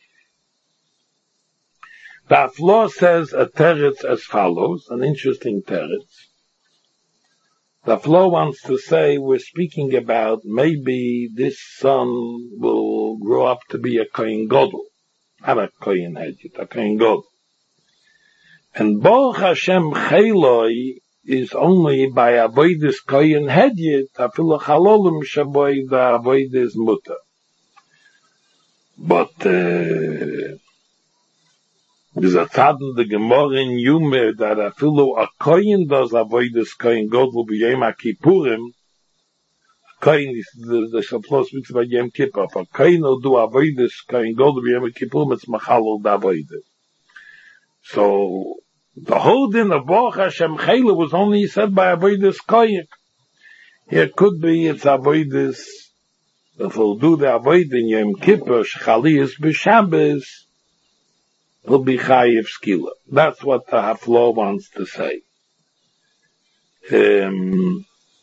A: The Aflo says a teretz as follows, an interesting teretz. The Aflo wants to say we're speaking about maybe this son will grow up to be a Kohen Gadol, not a Kohen Hedjit, a Kohen Gadol. And Baruch Hashem Cheloi is only by avodas Kohen Hedjit, afilu Chalolim Shaboy, the avodas mutter. But uh, there's a tzad in the Gemara in Yumer that afilu a Kohen does avodas Kohen Gadol b'Yom HaKippurim. Kohen is the the Shaplo speaks about Yom Kippur. If a Kohen will do avodas Kohen Gadol b'Yom HaKippurim, it's machalol d'avodah. So the whole din of Baruch Hashem Chayla was only said by avodas Kohen. Here could be it's avodas. If we'll do the avodah in Yom Kippur, Shechaliyas b'Shabbos, he'll be chayiv skila. That's what the Haflo wants to say. Um,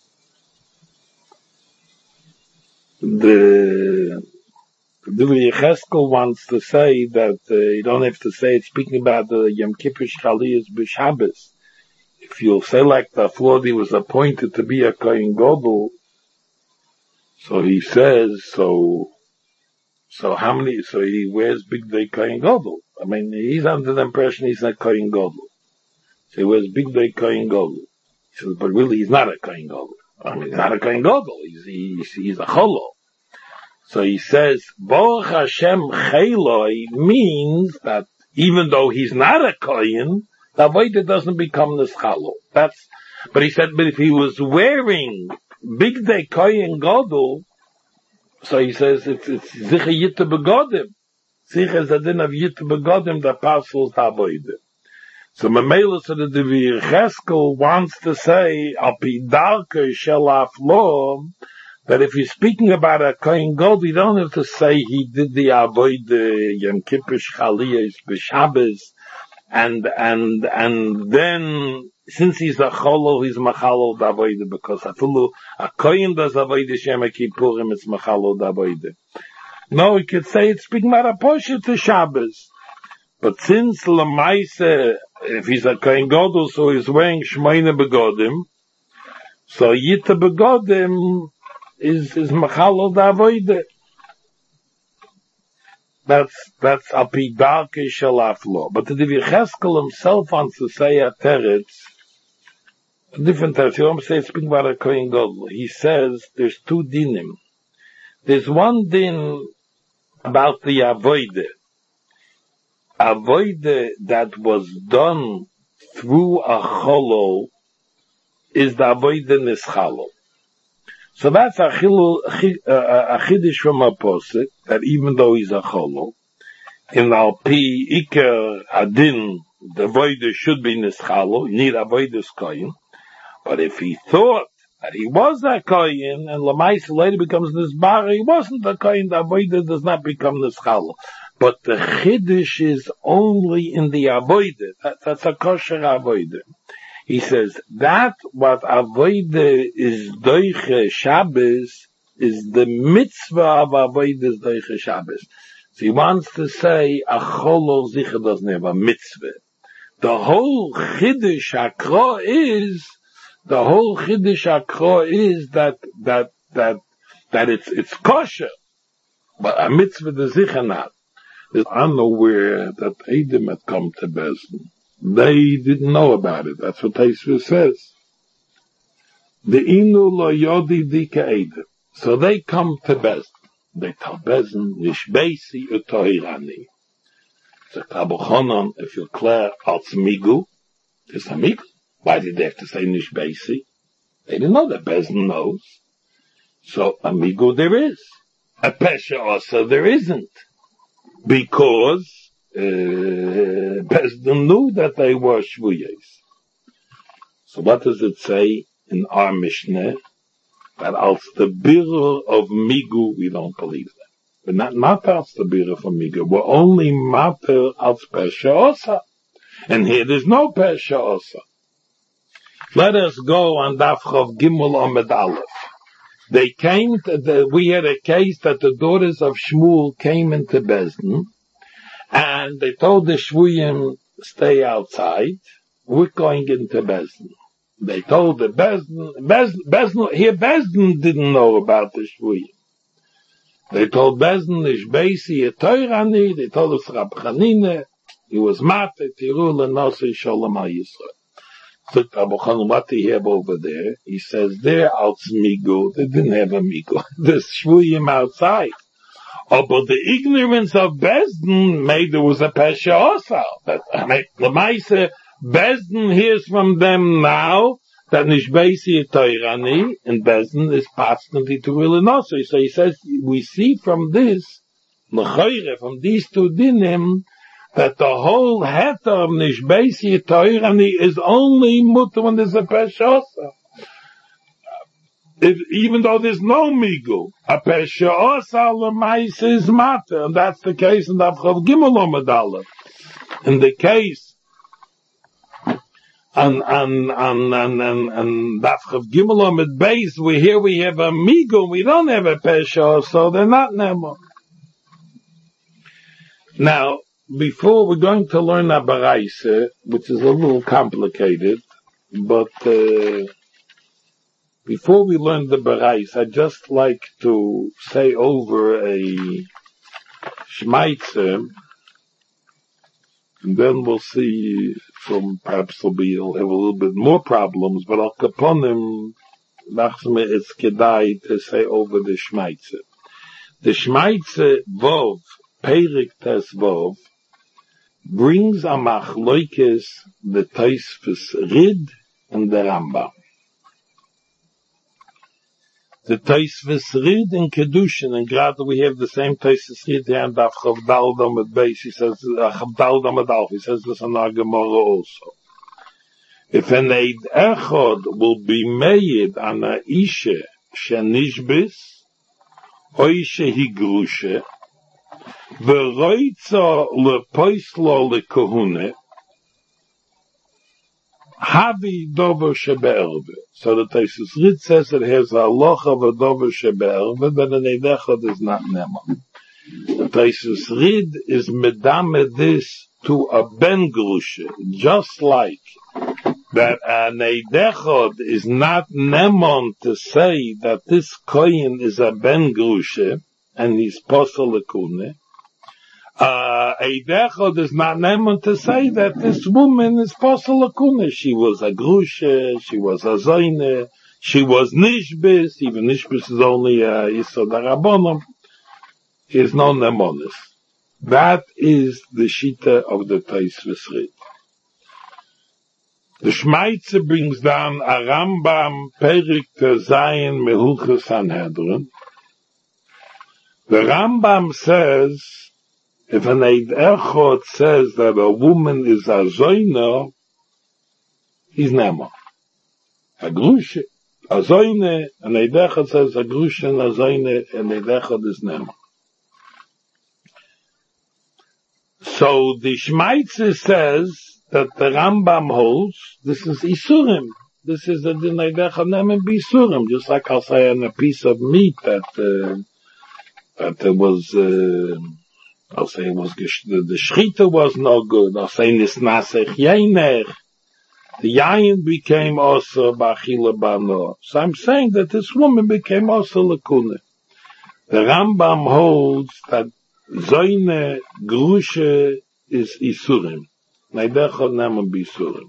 A: the The Yecheskel wants to say that uh, you don't have to say it speaking about the Yom Kippur Shechaliyas b'Shabbos. If you'll say like the Flodi was appointed to be a Kohen Gadol, so he says, so, so how many, so he wears Big Day Kohen Gadol. I mean, he's under the impression he's not Kohen Gadol. So he wears Big Day Kohen Gadol. He says, but really he's not a Kohen Gadol. I mean, he's not a Kohen Gadol. He's, he's, he's a Cholo. So he says, Baruch Hashem Cheloi means that even though he's not a Kohen, the avodah doesn't become Nischalo. That's, but he said, but if he was wearing Big Day Kohen Gadol, so he says, it's, it's Zicha Yitta Begodim. Zicha is the din of Yitta Begodim that passes the avodah. So Mamela said that the Yecheskel wants to say, Api Darke Shelaf Lo, that if you're speaking about a Kohen Gadol, you don't have to say he did the avodah Yom Kippur Shechaliyas b'Shabbos, and and and then since he's a Cholo, he's machalol d'avodah, because afilu a Kohen does avodah Yom Kippurim, it's machalol d'avodah. No, we could say it's speaking about a posher to Shabbos, but since lemaise, if he's a Kohen Gadol, so he's wearing shmeine begodim, so yitta begodim is is machalol d'avodah. That's that's api darke shalaf lo. But the Yecheskel himself wants to say a teretz different times. You almost say speaking about a Kohen Gadol. He says there's two dinim. There's one din about the avoide. Avoide that was done through a cholol is the avoide nischalo. So that's a chiddush from a posik, that even though he's a cholol, in al-pi iker adin, the avoide should be nischalo, you need avoide's koyin. But if he thought that he was a koyin, and Lamaisa later becomes nisbar, he wasn't a koyin, the avoide does not become nischalo. But the chiddush is only in the avoide. That, that's a kosher avoide. He says that what avoide is doiche Shabbos is the mitzvah of avoide is doiche Shabbos. So he wants to say a cholol zicha doesn't have a mitzvah. The whole chiddush hakra is the whole chiddush hakra is that that that that it's it's kosher, but a mitzvah the zicha not. There's unaware that Edom had come to Bezdin. They didn't know about it. That's what Tosfos says. The inu lo yodi dika Edom. So they come to Bezdin. They tell Bezdin, nishbeisi utohirani. So Kabochonon, if you're clear, als migu, it's a migu. Why did they have to say nishbeisi? They didn't know that Bezdin knows. So a migu there is. A pesha also there isn't. Because uh, Bezdin knew that they were shvuyes. So what does it say in our Mishnah? That als the birur of migu, we don't believe that. But not, not als the birur of migu. We're only mater als pesha osa. And here there's no pesha osa. Let us go on Daf Chav Gimel Amud Aleph. They came to the, we had a case that the daughters of Shmuel came into Bezdin, and they told the Shvuyim, stay outside, we're going into Bezdin. They told the Bezdin, Bezdin, Bezdin here Bezdin didn't know about the Shvuyim. They told Bezdin, Ish Beisi Etoirani, they told us Rab Chanine, he was Mate, Tirul, and Nosei Shalom HaYisrael. So Abu Khan, what do you have over there? He says, there, als migu, they didn't have a migu. The shvuyim outside. Oh, but the ignorance of Bezdin made there was a pesha also. That, I mean, Lamaisa, Bezdin hears from them now that Nishbeisi Toirani, and Bezdin is passionately to will and also. So he says, we see from this, from these two dinim, that the whole heter of Nishbeisi Toirani is only mutter when there's a pesha. Even though there's no migu, a pesha osa l'mais is matter, and that's the case in Daf Chav Gimel Amud Aleph. In the case, and and and and and, and Daf Chav Gimel Amud Beis, we here we have a migu, we don't have a pesha, so they're not nemo. Now, before we're going to learn a baraisa, which is a little complicated, but uh, before we learn the baraisa, I'd just like to say over a shmaitzer, and then we'll see. Some perhaps will be will have a little bit more problems, but Al Kaponim, it's kedai to say over the shmaitzer. The shmaitzer vov Perik Tes Vov brings a machloikes the Tosfos Rid and the Rambam. The Tosfos Rid in Kedushin, and glad we have the same Tosfos Rid here in Daf Chav Daled Amud Beis. He says, Chav Daled Amud Aleph. He says this in our Gemara also. If an Eid Echad will be made on a Isha Shenishbis, or Isha Higrushe, V'roitza lepoislo lekahune, havi dover shebe'erve. So the Tosfos Rid says it has a halacha of a dover shebe'erve, but an edechad is not nema. The Tosfos Rid is medame this to a ben grushe, just like that an edechad is not nemon to say that this kohen is a ben grushe, and he's posel lekune. Uh, Eidechod is not named to say that this woman is Posel Lakuna. She was a Grusha, she was a Zoyne, she was Nishbis, even Nishbis is only a Yisod HaRabbonim, is no Nemonis. That is the Shita of the Tosfos Rit. The Shmaitze brings down a Rambam Perik Zayin Mehilchos Sanhedrin. The Rambam says, if an Eid Echad says that a woman is a Zoyne, he's Nema. A Grusha, a Zoyne, an Eid Echad says a Grusha and a Zoyne, and Eid Echad is Nema. So the Shmaitze says that the Rambam holds, this is Isurim. This is the Din Eid Echad Nema B'Isurim. Just like I'll say on a piece of meat that, uh, that it was, uh, I'll say it was, the, the Shchita was no good. I'll say Nisnasech Yainech. The Yain became also Bachila Bano. So I'm saying that this woman became also Lakuna. The Rambam holds that Zoyne Grusha is Isurim. Neidechot Nema B'Isurim.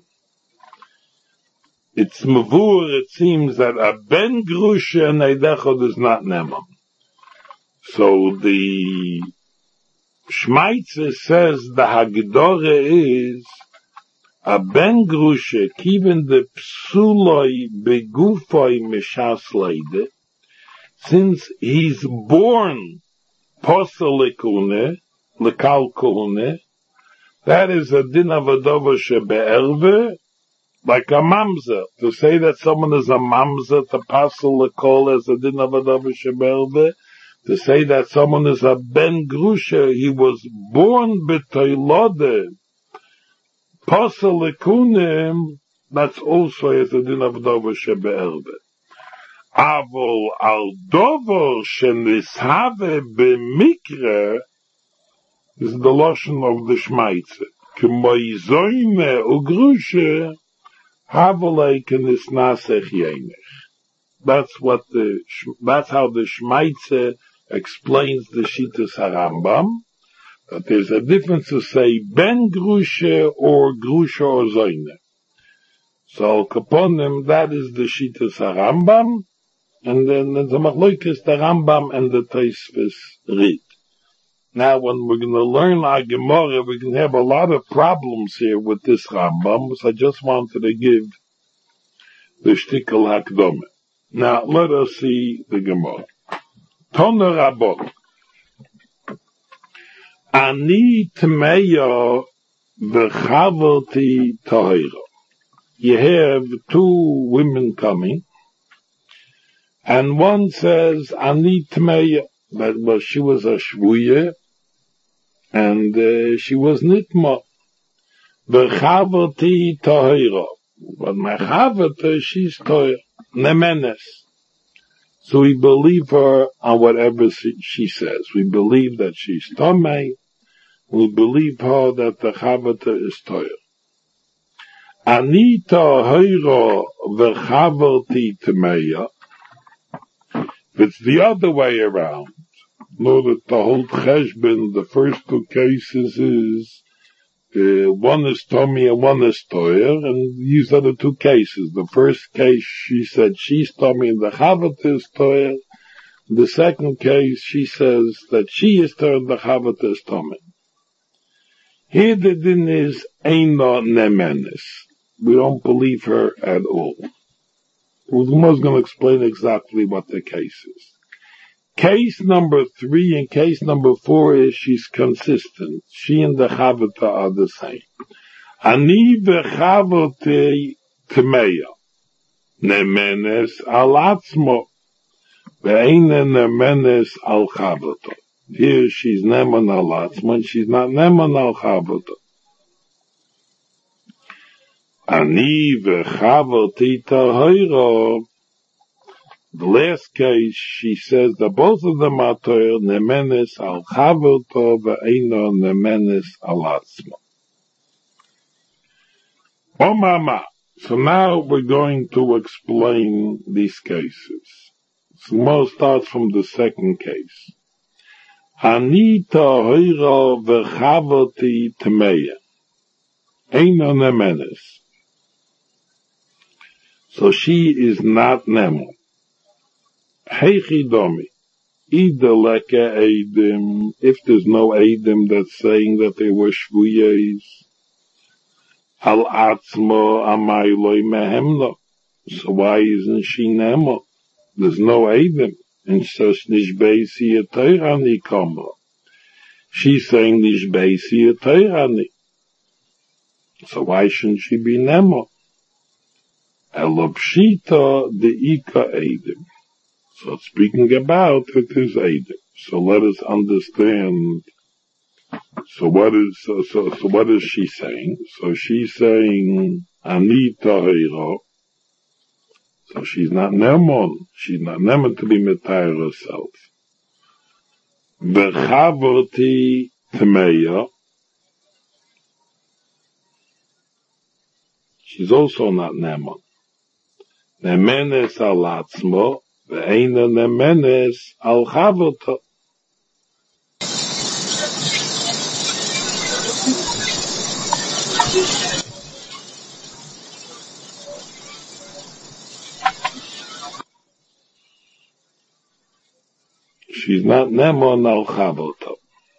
A: It's Mavur, it seems that a Ben Grusha and Neidechot is not Nema. So the Shmaitze says the Hagdore is a Ben Grusha, even the Psuloi Begufoi Mishas Leide, since he's born Posel Lekune, Lekal Kune, that is a din of a dover shebe'erve, like a mamzer. To say that someone is a mamzer, to Posel Lekol as a din of a dover shebe'erve, to say that someone is a Ben Grusha, he was born b'toilode, Posel Lekunim, that's also as a din of dover shebe'erve. Avol al dover shenishave b'mikre is the lotion of the Shmaitze. K'moi zoyne ugrusha havolei k'nisnasech yenech. That's what the, that's how the Shmaitze explains the Shitas HaRambam, that there's a difference to say ben grusha or grusha or zoyne. So kaponim, that is the Shitas HaRambam, and then the Machloikis, the Rambam and the Tosfos Rit. Now when we're going to learn our Gemara, we can have a lot of problems here with this Rambam, so I just wanted to give the Shtikel Hakdome. Now let us see the Gemara. Tona Rabot. Ani Tmeya v'chaverti Tahira. You have two women coming, and one says, Ani Tmeya, that was, she was a Shvuye, and uh, she was Nitma. V'chaverti Tahira. But my Chaverta, she's Tahira. Nemenes. So we believe her on whatever she says. We believe that she's Tomei. We believe her that the Chaverta is Tahira. Ani Tahira v'chaverti Tmeya. If it's the other way around, know that the whole cheshbon, the first two cases is, uh, one is Tomei and one is Toyer, and these are the two cases. The first case, she said she's Tomei and the Chaverta is Toyer. The second case, she says that she is Toyer and the Chaverta is Tomei. Here the din is Eina Nemenes. We don't believe her at all. The Gemara is going to explain exactly what the case is. Case number three and case number four is she's consistent. She and the Chaverta are the same. Ani v'chaverti Tmeya. Nemenes al atzmo. Ve'eina nemenes al Chaverta. Here she's neman al atzmo and she's not neman al Chaverta. Ani v'chaverti Tahira. The last case, she says that both of them are Toyer, Nemenes al Chaverta ve'eino Nemenes al atzmo. Oh mama. So now we're going to explain these cases. So Mo starts from the second case. Ani tahira v'chavoti tmeya. Eina nemenes. So she is not Nemo. Heichi domi. Ida leke Eidim. If there's no Eidim that's saying that they were Shvuyes. Al atzmo amayloi mehemno. So why isn't she Nemo? There's no Eidim. And so nishbeisi eteirani kama. She's saying nishbeisi eteirani. So why shouldn't she be Nemo? Elopshita de Ika Eidim. So it's speaking about it is Eidim. So let us understand. So what is so so, so what is she saying? So she's saying Ani Tahira. So she's not Nemon. She's not Nemon to be Metayr herself. Bechavoti Tmeya. She's also not Nemon. Nemenes al atzmo, ve'eina nemenes al chavota. She's not Nemon al chavota.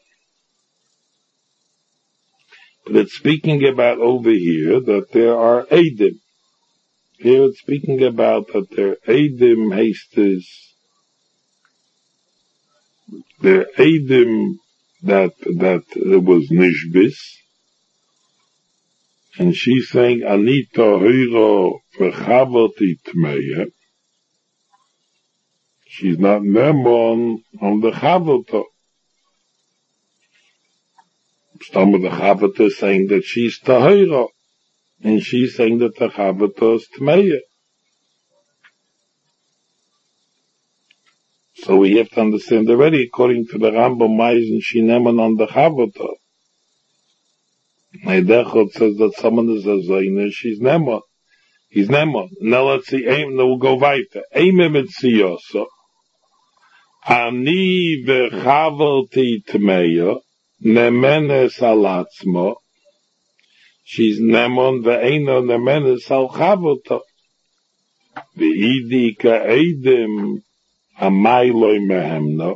A: But it's speaking about over here that there are Eidim. Here it's speaking about that their Eidim hastes, their Eidim that, that it was Nishbis, and she's saying, Anita Hiro V'chavoti Tmeya. She's not Nemon on the Chavota. Some of the Chavota is saying that she's Tahira. And she's saying that the Chavata is Tmeya. So we have to understand already, according to the Rambam, why isn't she Neman on the Chavata? Neidechot says that someone is a Zaina, she's Neman. He's Neman. Now let's see, now we'll go weiter. Eime Mitziyosa. Ani v'chavalti Tmeya, Nemenes alatzmo. She's Nemon ve'eino nemenes al chavota. Ve'idi ka'edim amayloi mehemno.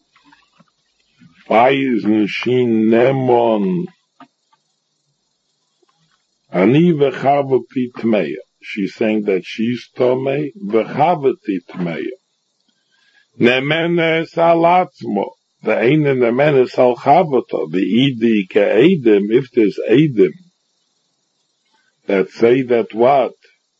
A: Why isn't she Nemon? Ani v'chavoti tmeya. She's saying that she's Tomei v'chavoti tmeya. Nemenes al atzmo. Ve'eino nemenes al chavota. Ve'idi ka'edim. If there's edim that say that what?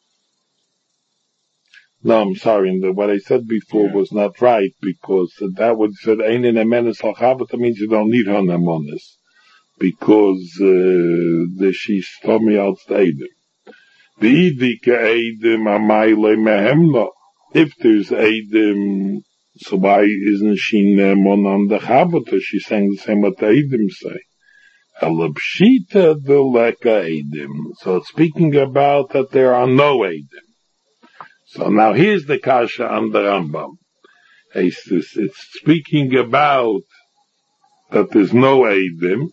A: No, I'm sorry. What I said before yeah. was not right, because that would say Ein in a menes al chavata means you don't need her nemonis, because uh, the she's Tommy out the Eidim. The idika Eidim amayle mehemna. If there's Eidim, so why isn't she nemon on the chavata? She's saying the same what the Eidim say. Elabshita de leka Eidim. So it's speaking about that there are no Eidim. So now here's the kasha on the Rambam. It's, it's speaking about that there's no Eidim,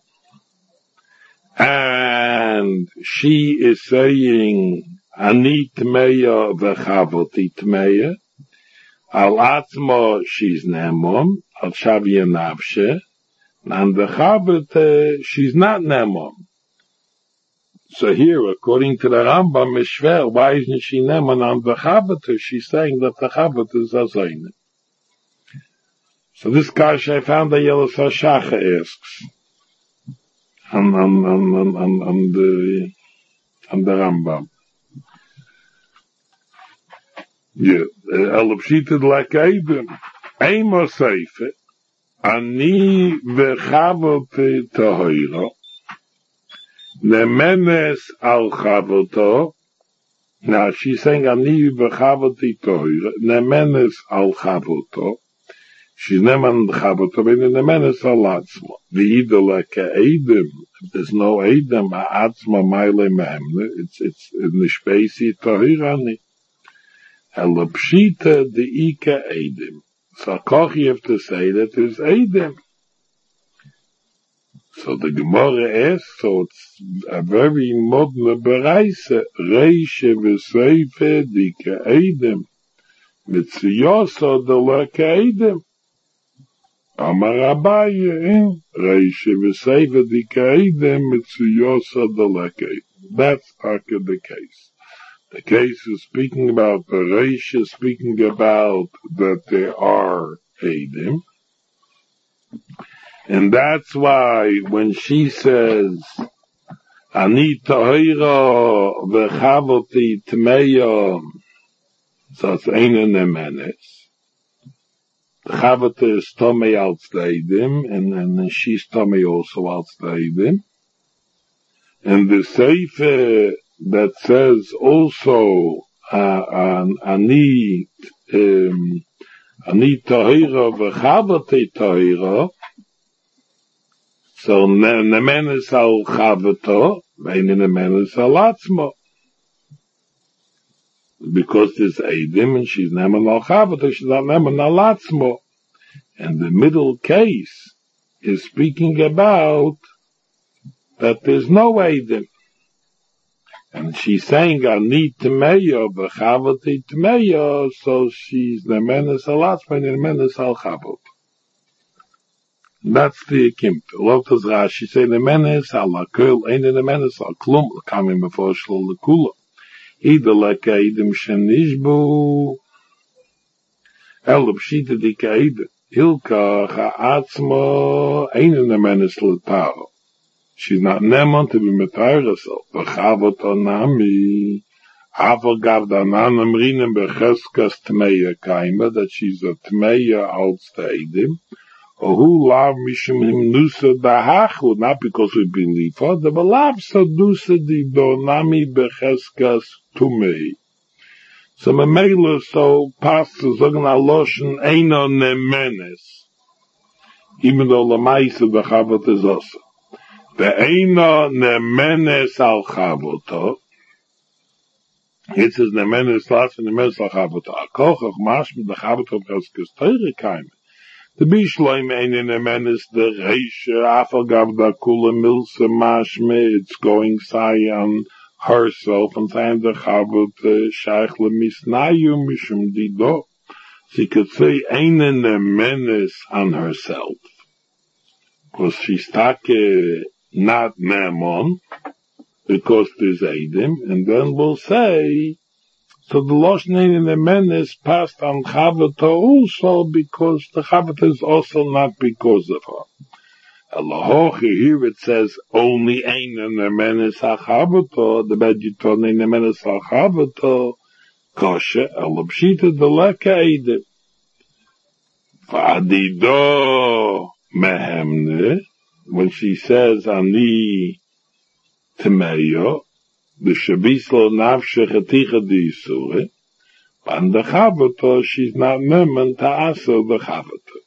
A: and she is saying Ani Tmeya v'chavoti Tmeya. Al atzmo she's nemon, al shavya nafshe. And the Chavata, she's not Nemon. So here, according to the Rambam, Mishver, why isn't she Nemon on the Chavata? She's saying that the Chavata is Azayna. So this kasha I found that Yellow Sashacha asks on, on, on, on, on, on the, on the Rambam. Yeah, Elapshitid like Eidim. Eimah Seife. Ani v'chavoti tahira, nemenes al chavoto. Now she's saying ani v'chavoti tahira, nemenes al chavoto. She's neman chavoto, but nemenes al atzma. V'idole ke'edim. If there's no edim, atzma maile mehemne. It's it's nishbeisi tahirani. Elapshita de'ika edim. So Koch you have to say that there's Eidim. So the Gemara asks, so it's a very modern beraisa, Reishe v'seife di ka'edim, mitziyosa de la ka'edim. Amar Abaye, Reishe v'seife di ka'edim, mitziyosa de la ka'edim. That's the case. The case is speaking about the Reisha, speaking about that there are Eidim. And that's why when she says, Ani tahira v'chavoti tmeya, so it's Eina Nemenes. The chavota is Tomei al Tzeidim, and then she's Tomei also al Tzeidim. And the Sefer that says also, uh, Ani, um, Ani tahira v'chavoti tahira, so nemenes al chavato, ve'ini nemenes al atzmo. Because there's Eidim and she's nemen al chavato, she's not nemen al atzmo. And the middle case is speaking about that there's no Eidim. And she's saying, I need Tmeya, v'chavati Tmeya, so she's nemenes al atzmo and nemenes al chavato. That's the Kim. Lotus Rashi say the menes ala kul, ain't the menes al klum, coming before shlo lekula. Either like aidim shenishbu, el pshita di kaida, ilka ha'atzma, ain't the menes l'taro. She's not nemon to be metayr herself. V'chavot onami, aval gav danan amrinem becheskas tmeya kaima, that she's a tmeya out aidim. Or who love mishum him nusa dahachu, not because we believe for the love sadusa di donami becheskas tumei. So memela so past the zogan aloshen eino nemenes, even though lamaisa the chavot is also the eino nemenes al chavoto. It says nemenes last and nemenes al chavoto. Akochach mashmi the chavoto becheskas teire kaim. The Bishloim Einen Emenes, the Reisha, Afagav da Kula Milsa Mashme, it's going say on herself, and saying the Chavot, Shaykh Lemisnayu Mishum Dido. She could say Einen Emenes on herself. Because she's take not Nemon, because there's Eidim, and then we'll say, so the Loshnein in the men is passed on Chavata also because the Chavata is also not because of her. Allahochi, here it says only ein in the men is HaChavata, the Bejiton in the men is HaChavata, Koshe, Elabshita, the Leka Eidim. Vadido Mehemne, when she says Ani Temeyo, the Shabislo Nafshe Chaticha di Yisure, and the Chavato, she's not Nemen Ta'asa the Chavato.